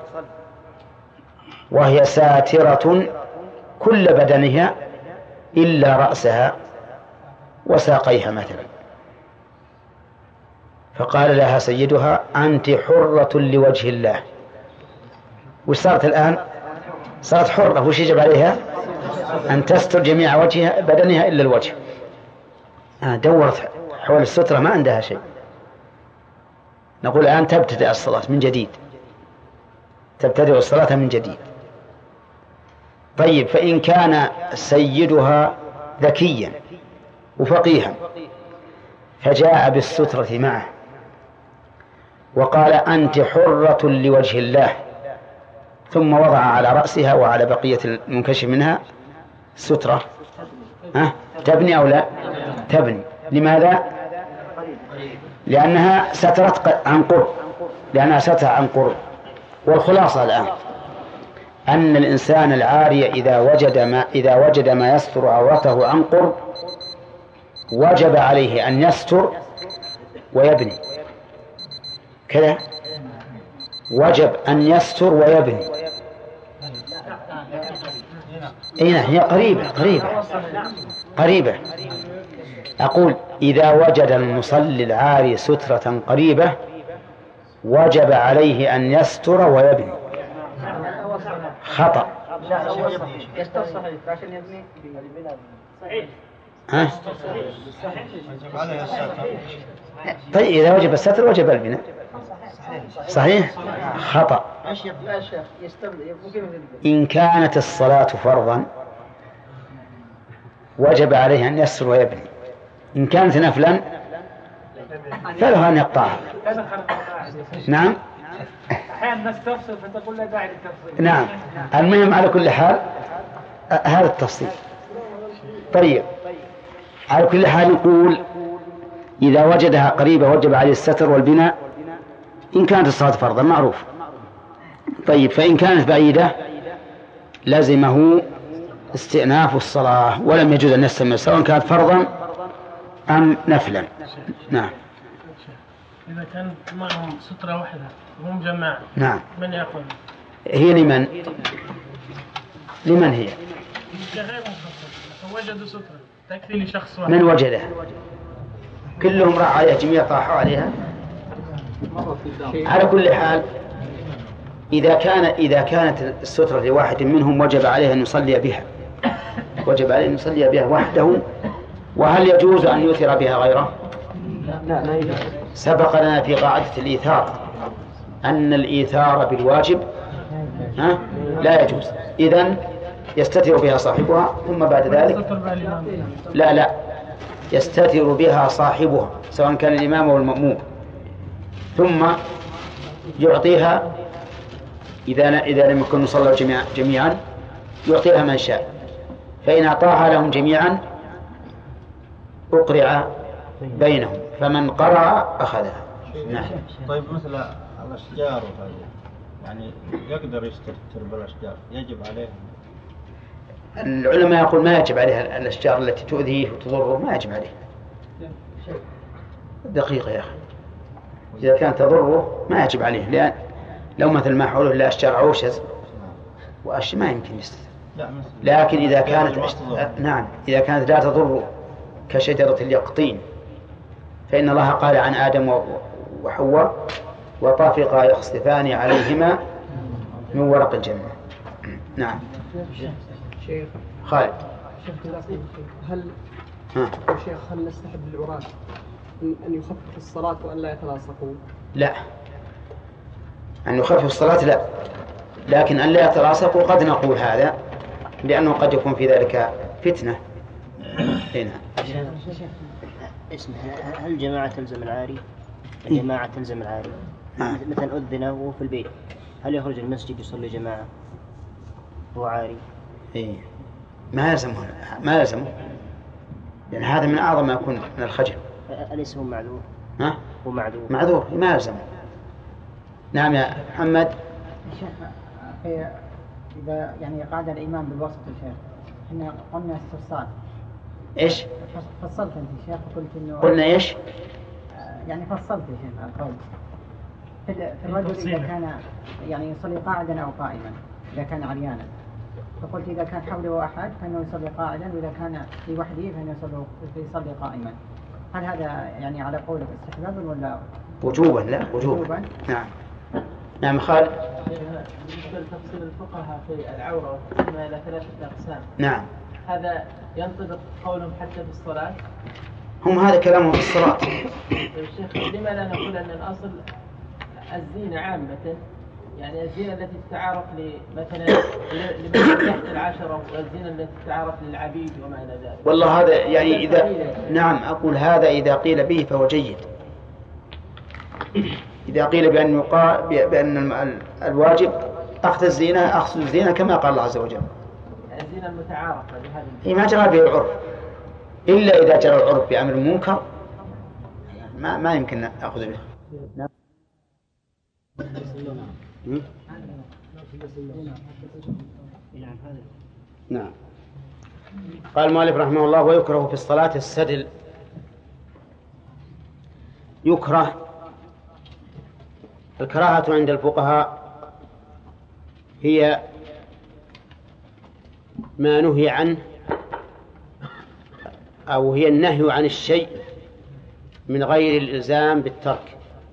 وهي ساترة كل بدنها إلا رأسها وساقيها مثلا، فقال لها سيدها: أنت حرة لوجه الله وش صارت الآن؟ صارت حرة. وش يجب عليها؟ أن تستر جميع وجهها بدنها إلا الوجه. دورت حول السترة ما عندها شيء. نقول الآن تبتدأ الصلاة من جديد، تبتدأ الصلاة من جديد. طيب، فإن كان سيدها ذكيا وفقيها فجاء بالسترة معه وقال أنت حرة لوجه الله، ثم وضع على رأسها وعلى بقية المنكشف منها سترة، تبني أو لا تبني؟ لماذا؟ لأنها سترت عن قرب، لأنها سترت عن قرب. والخلاصة الآن أن الإنسان العاري إذا وجد ما يستر عورته عن قرب وجب عليه أن يستر ويبني. كذا وجب أن يستر ويبني. هي قريبة. أقول إذا وجد المصلي العاري سترة قريبة وجب عليه أن يستر ويبني. خطأ. طيب إذا وجب الستر وجب البناء. صحيح. خطأ. إن كانت الصلاة فرضا وجب عليه أن يستر ويبني. إن كانت نفلا فله أن يقطعها. نعم. أحيانا نستفسر فتقول لا داعي للتفصيل. نعم. المهم على كل حال هذا التفصيل. طيب، على كل حال يقول إذا وجدها قريبة وجب عليه الستر والبناء إن كانت الصلاة فرضا معروف. طيب، فإن كانت بعيدة لزمه استئناف الصلاة ولم يجوز أن يستمر سواء كانت فرضا أم نفلا. نعم. إذا كان معهم سترة واحدة وهم جماعة، نعم، من يأخذ؟ هي لمن هي؟ غير مخصص. وجدوا سترة تكفي لشخص واحد. من وجدها؟ كلهم راح عليها، جميع طاحوا عليها. على كل حال إذا كانت السترة لواحد منهم وجب عليه أن يصلي بها، وجب عليه أن يصلي بها وحده. وهل يجوز أن يؤثر بها غيره؟ لا يجوز. سبق لنا في قاعدة الإيثار أن الإيثار بالواجب لا يجوز. إذن يستتر بها صاحبها ثم بعد ذلك لا يستتر بها صاحبها سواء كان الإمام أو المأموم، ثم يعطيها إذا لم يكن صلوا جميعا يعطيها من شاء، فإن أعطاها لهم جميعا أقرع بينهم، فمن قرع أخذها. نعم. طيب، مثل الأشجار وهذه يعني يقدر يستتر بالأشجار، يجب عليه؟ العلماء يقول ما يجب عليها الأشجار التي تؤذيه وتضره، ما يجب عليه. دقيقة يا أخي، إذا كانت تضره ما يجب عليه، لأن لو مثل ما حوله إلا أشجار عوشز وأشياء ما يمكن يستتر. لكن إذا كانت نعم إذا كانت لا تضر كشجرة اليقطين، فإن الله قال عن آدم وحواء وطافقا يخصفان عليهما من ورق الجنة. نعم. شيخ خالد، هل نستحب للعراة أن يخفف الصلاة وأن لا يتلاصقوا؟ لا، أن يخفف الصلاة لا، لكن أن لا يتلاصقوا قد نقول هذا لأنه قد يكون في ذلك فتنة. هنا اسمها هل الجماعة تلزم العاري؟ الجماعة تلزم العاري. مثلا أذن وهو في البيت، هل يخرج المسجد يصلي جماعة هو عاري؟ ما يلزمه لأن هذا من أعظم ما يكون من الخجل. أليس هو معذور؟ هو معذور ما يلزمه. نعم يا محمد. إذا يعني قعد الإمام بالوسط الشيخ، إحنا قلنا استفصال. إيش؟ فصلت أنت شيخ وقلت إنه قلنا إيش؟ يعني فصلت يا شيخ القول في الرجل إذا كان يعني يصلي قاعدا أو قائما إذا كان عريانا، فقلت إذا كان حوله أحد فإنه يصلي قاعدا، وإذا كان في وحده فإنه يصلي قائما. هل هذا يعني على قولك استحبابا ولا وجوبا؟ لا، وجوبا. نعم. نعم خالد. بالنسبة لتفصيل الفقهاء في العورة وتقسيمها إلى 3 أقسام. نعم. هذا ينطبق قولهم حتى في الصلاة؟ هم هذا كلامهم في الصلاة. الشيخ لما لا نقول أن الأصل الزينة عامة، يعني الزينة التي تتعارف مثلا لمن تحت 10 والزينة التي تتعارف للعبيد وما إلى ذلك. والله هذا يعني إذا نعم أقول هذا إذا قيل به فهو جيد. إذا قيل بأن الواجب أخذ الزينة كما قال الله عز وجل. الزينة المتعارفة هي ما جرى به العرف، إلا إذا جرى العرف بأمر منكر ما يمكن أخذ به. نعم. قال المؤلف رحمه الله: ويكره في الصلاة السدل. يكره، الكراهة عند الفقهاء هي ما نهي عنه، أو هي النهي عن الشيء من غير الإلزام بالترك،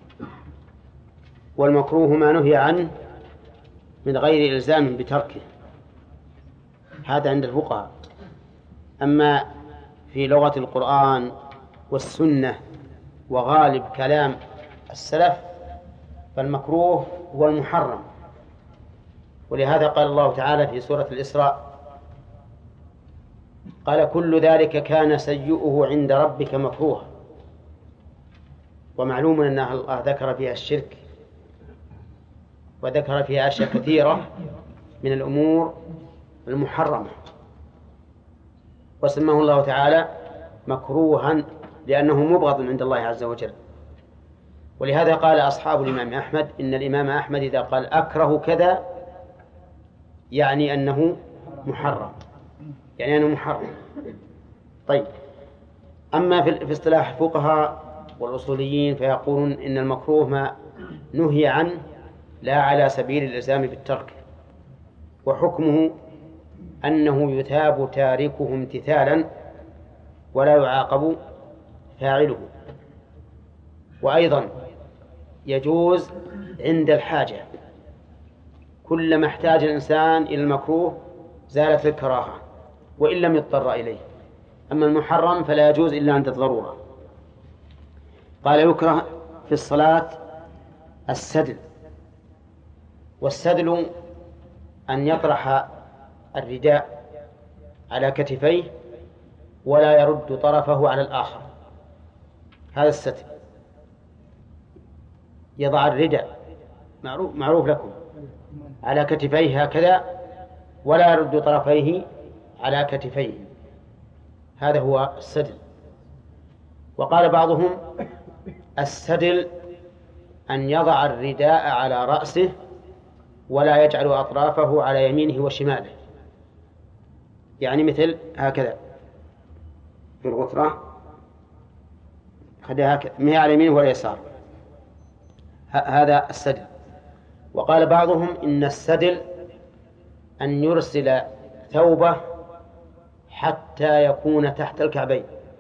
والمكروه ما نهي عنه من غير إلزام بتركه. هذا عند الفقهاء. أما في لغة القرآن والسنة وغالب كلام السلف فالمكروه هو المحرم. ولهذا قال الله تعالى في سورة الإسراء: قال كل ذلك كان سيئه عند ربك مكروها. ومعلوم أن الله ذكر فيها الشرك وذكر فيها أشياء كثيرة من الأمور المحرمة، وسماه الله تعالى مكروها لأنه مبغض عند الله عز وجل. ولهذا قال أصحاب الإمام أحمد إن الإمام أحمد إذا قال أكره كذا يعني أنه محرم، يعني أنه محرم. طيب، أما في اصطلاح الفقهاء والأصوليين فيقولون إن المكروه ما نهي عنه لا على سبيل الإلزام بالترك، وحكمه أنه يثاب تاركه امتثالا ولا يعاقب فاعله. وأيضا يجوز عند الحاجة، كلما احتاج الإنسان إلى المكروه زالت الكراهة وإن لم يضطر إليه. أما المحرم فلا يجوز إلا عند الضرورة. قال يكره في الصلاة السدل. والسدل أن يطرح الرداء على كتفيه ولا يرد طرفه على الآخر، هذا السدل. يضع الرداء معروف لكم على كتفيه هكذا ولا يرد طرفيه على كتفيه، هذا هو السدل. وقال بعضهم السدل أن يضع الرداء على رأسه ولا يجعل أطرافه على يمينه وشماله، يعني مثل هكذا في الغترة، خليها هكذا ما هي على يمينه ولا يسار، هذا السدل. وقال بعضهم إن السدل أن يرسل ثوبه حتى يكون تحت الكعبين،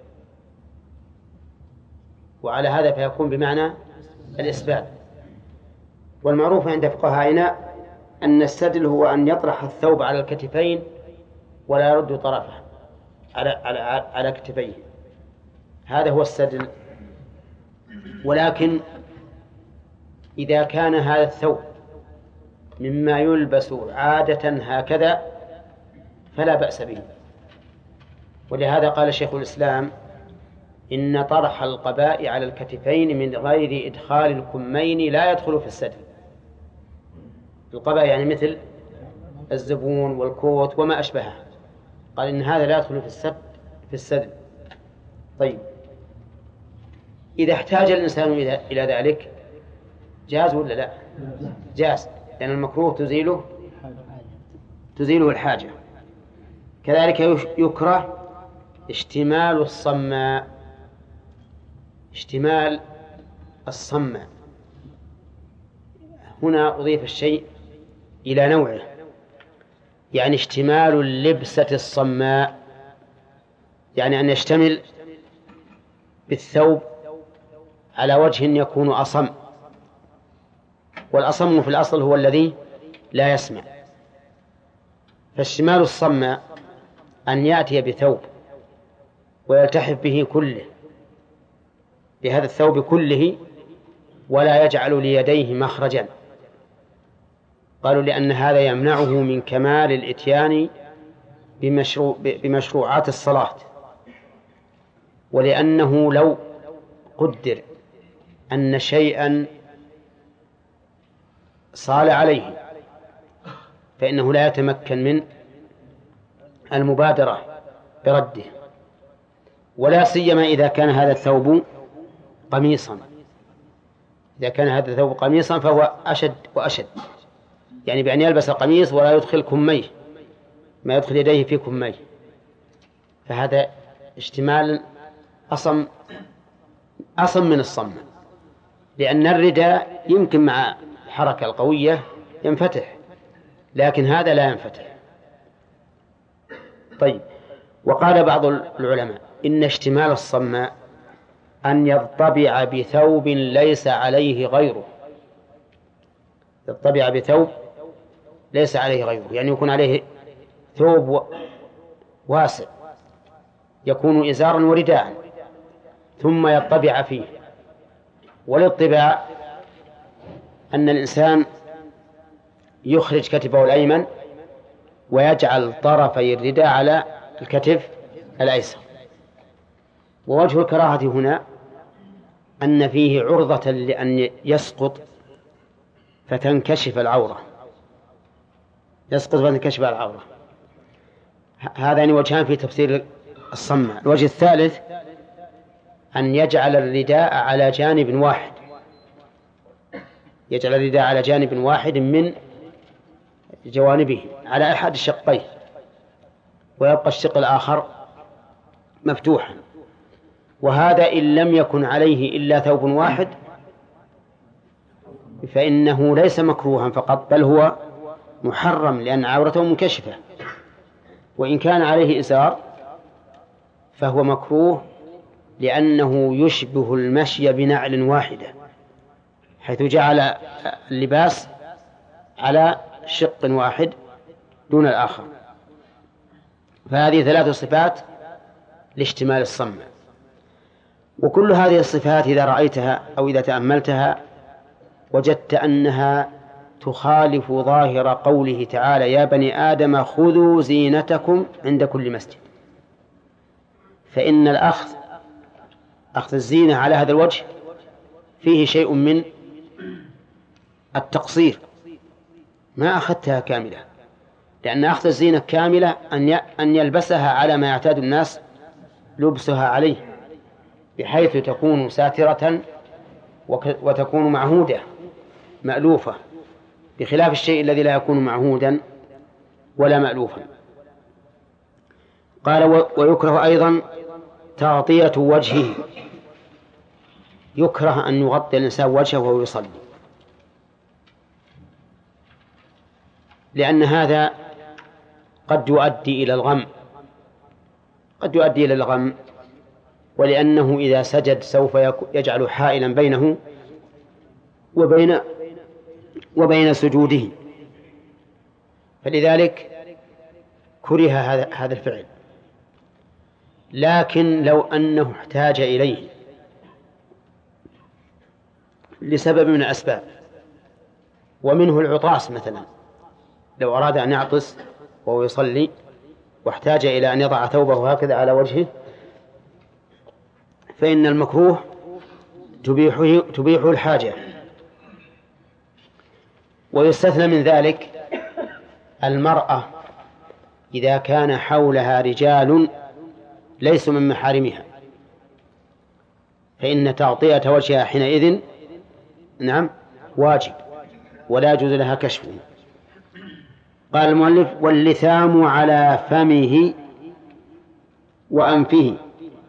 وعلى هذا فيكون بمعنى الإسبال. والمعروف عند فقهائنا أن السدل هو أن يطرح الثوب على الكتفين ولا يرد طرفه على كتفيه، هذا هو السدل. ولكن إذا كان هذا الثوب مما يلبس عادة هكذا فلا بأس به. ولهذا قال شيخ الإسلام إن طرح القباء على الكتفين من غير إدخال الكمين لا يدخل في السدل. القباء يعني مثل الزبون والكوت وما أشبهه، قال إن هذا لا يدخل في السدل. طيب، إذا احتاج الإنسان إلى ذلك جاز ولا لا؟ جاز، لأن المكروه تزيله الحاجة. كذلك يكره اشتمال الصماء. اشتمال الصماء هنا أضيف الشيء إلى نوعه، يعني اشتمال اللبسة الصماء، يعني أن يشتمل بالثوب على وجه يكون أصم، والأصم في الأصل هو الذي لا يسمع. فاشتمال الصم أن يأتي بثوب ويلتحف به كله، بهذا الثوب كله، ولا يجعل ليديه مخرجا. قالوا لأن هذا يمنعه من كمال الإتيان بمشروعات الصلاة، ولأنه لو قدر أن شيئا صال عليه فإنه لا يتمكن من المبادرة برده، ولا سيما إذا كان هذا الثوب قميصا. إذا كان هذا الثوب قميصا فهو أشد وأشد، يعني بأن يلبس القميص ولا يدخل كميه، ما يدخل يديه في كميه، فهذا اشتمال أصم من الصم، لأن الرداء يمكن مع الحركة القوية ينفتح، لكن هذا لا ينفتح. طيب، وقال بعض العلماء إن اشتمال الصم أن يضطبع بثوب ليس عليه غيره، يضطبع بثوب ليس عليه غيره، يعني يكون عليه ثوب واسع يكون إزارا ورداء ثم يضطبع فيه. والاضطباع أن الإنسان يخرج كتفه الأيمن ويجعل طرفي الرداء على الكتف الأيسر. ووجه الكراهة هنا أن فيه عرضة لأن يسقط فتنكشف العورة، يسقط فتنكشف العورة. هذان وجهان في تفسير الصم. الوجه الثالث أن يجعل الرداء على جانب واحد، يجعل الرداء على جانب واحد من جوانبه على أحد الشقين، ويبقى الشق الآخر مفتوحا. وهذا إن لم يكن عليه إلا ثوب واحد فإنه ليس مكروها فقط، بل هو محرم لأن عورته منكشفة. وإن كان عليه إزار فهو مكروه لأنه يشبه المشي بنعل واحدة، حيث جعل اللباس على شق واحد دون الآخر. فهذه 3 صفات لاشتمال الصم. وكل هذه الصفات إذا رأيتها أو إذا تأملتها وجدت أنها تخالف ظاهر قوله تعالى: يا بني آدم خذوا زينتكم عند كل مسجد. فإن أخذ الزينة على هذا الوجه فيه شيء من التقصير، ما أخذتها كاملة، لأن أخذ الزينة كاملة أن يلبسها على ما يعتاد الناس لبسها عليه، بحيث تكون ساترة وتكون معهودة مألوفة، بخلاف الشيء الذي لا يكون معهودا ولا مألوفا. قال: ويكره أيضا تغطية وجهه، يكره أن يغطي الإنسان وجهه وهو يصلي، لأن هذا قد يؤدي إلى الغم، ولأنه إذا سجد سوف يجعل حائلا بينه وبين سجوده، فلذلك كره هذا الفعل. لكن لو أنه احتاج إليه لسبب من الأسباب، ومنه العطاس مثلا، لو أراد أن يعطس وهو يصلي واحتاج إلى أن يضع ثوبه هكذا على وجهه، فإن المكروه تبيح الحاجة. ويستثنى من ذلك المرأة إذا كان حولها رجال ليسوا من محارمها، فإن تغطية وجهها حينئذ واجب، ولا يجوز لها كشفه. قال المؤلف: واللثام على فمه وأنفه.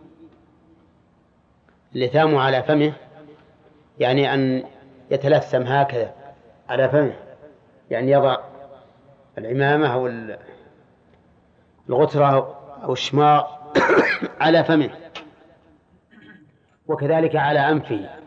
اللثام على فمه يعني أن يتلثم هكذا على فمه، يعني يضع العمامة أو الغترة أو الشماغ على فمه، وكذلك على أنفه،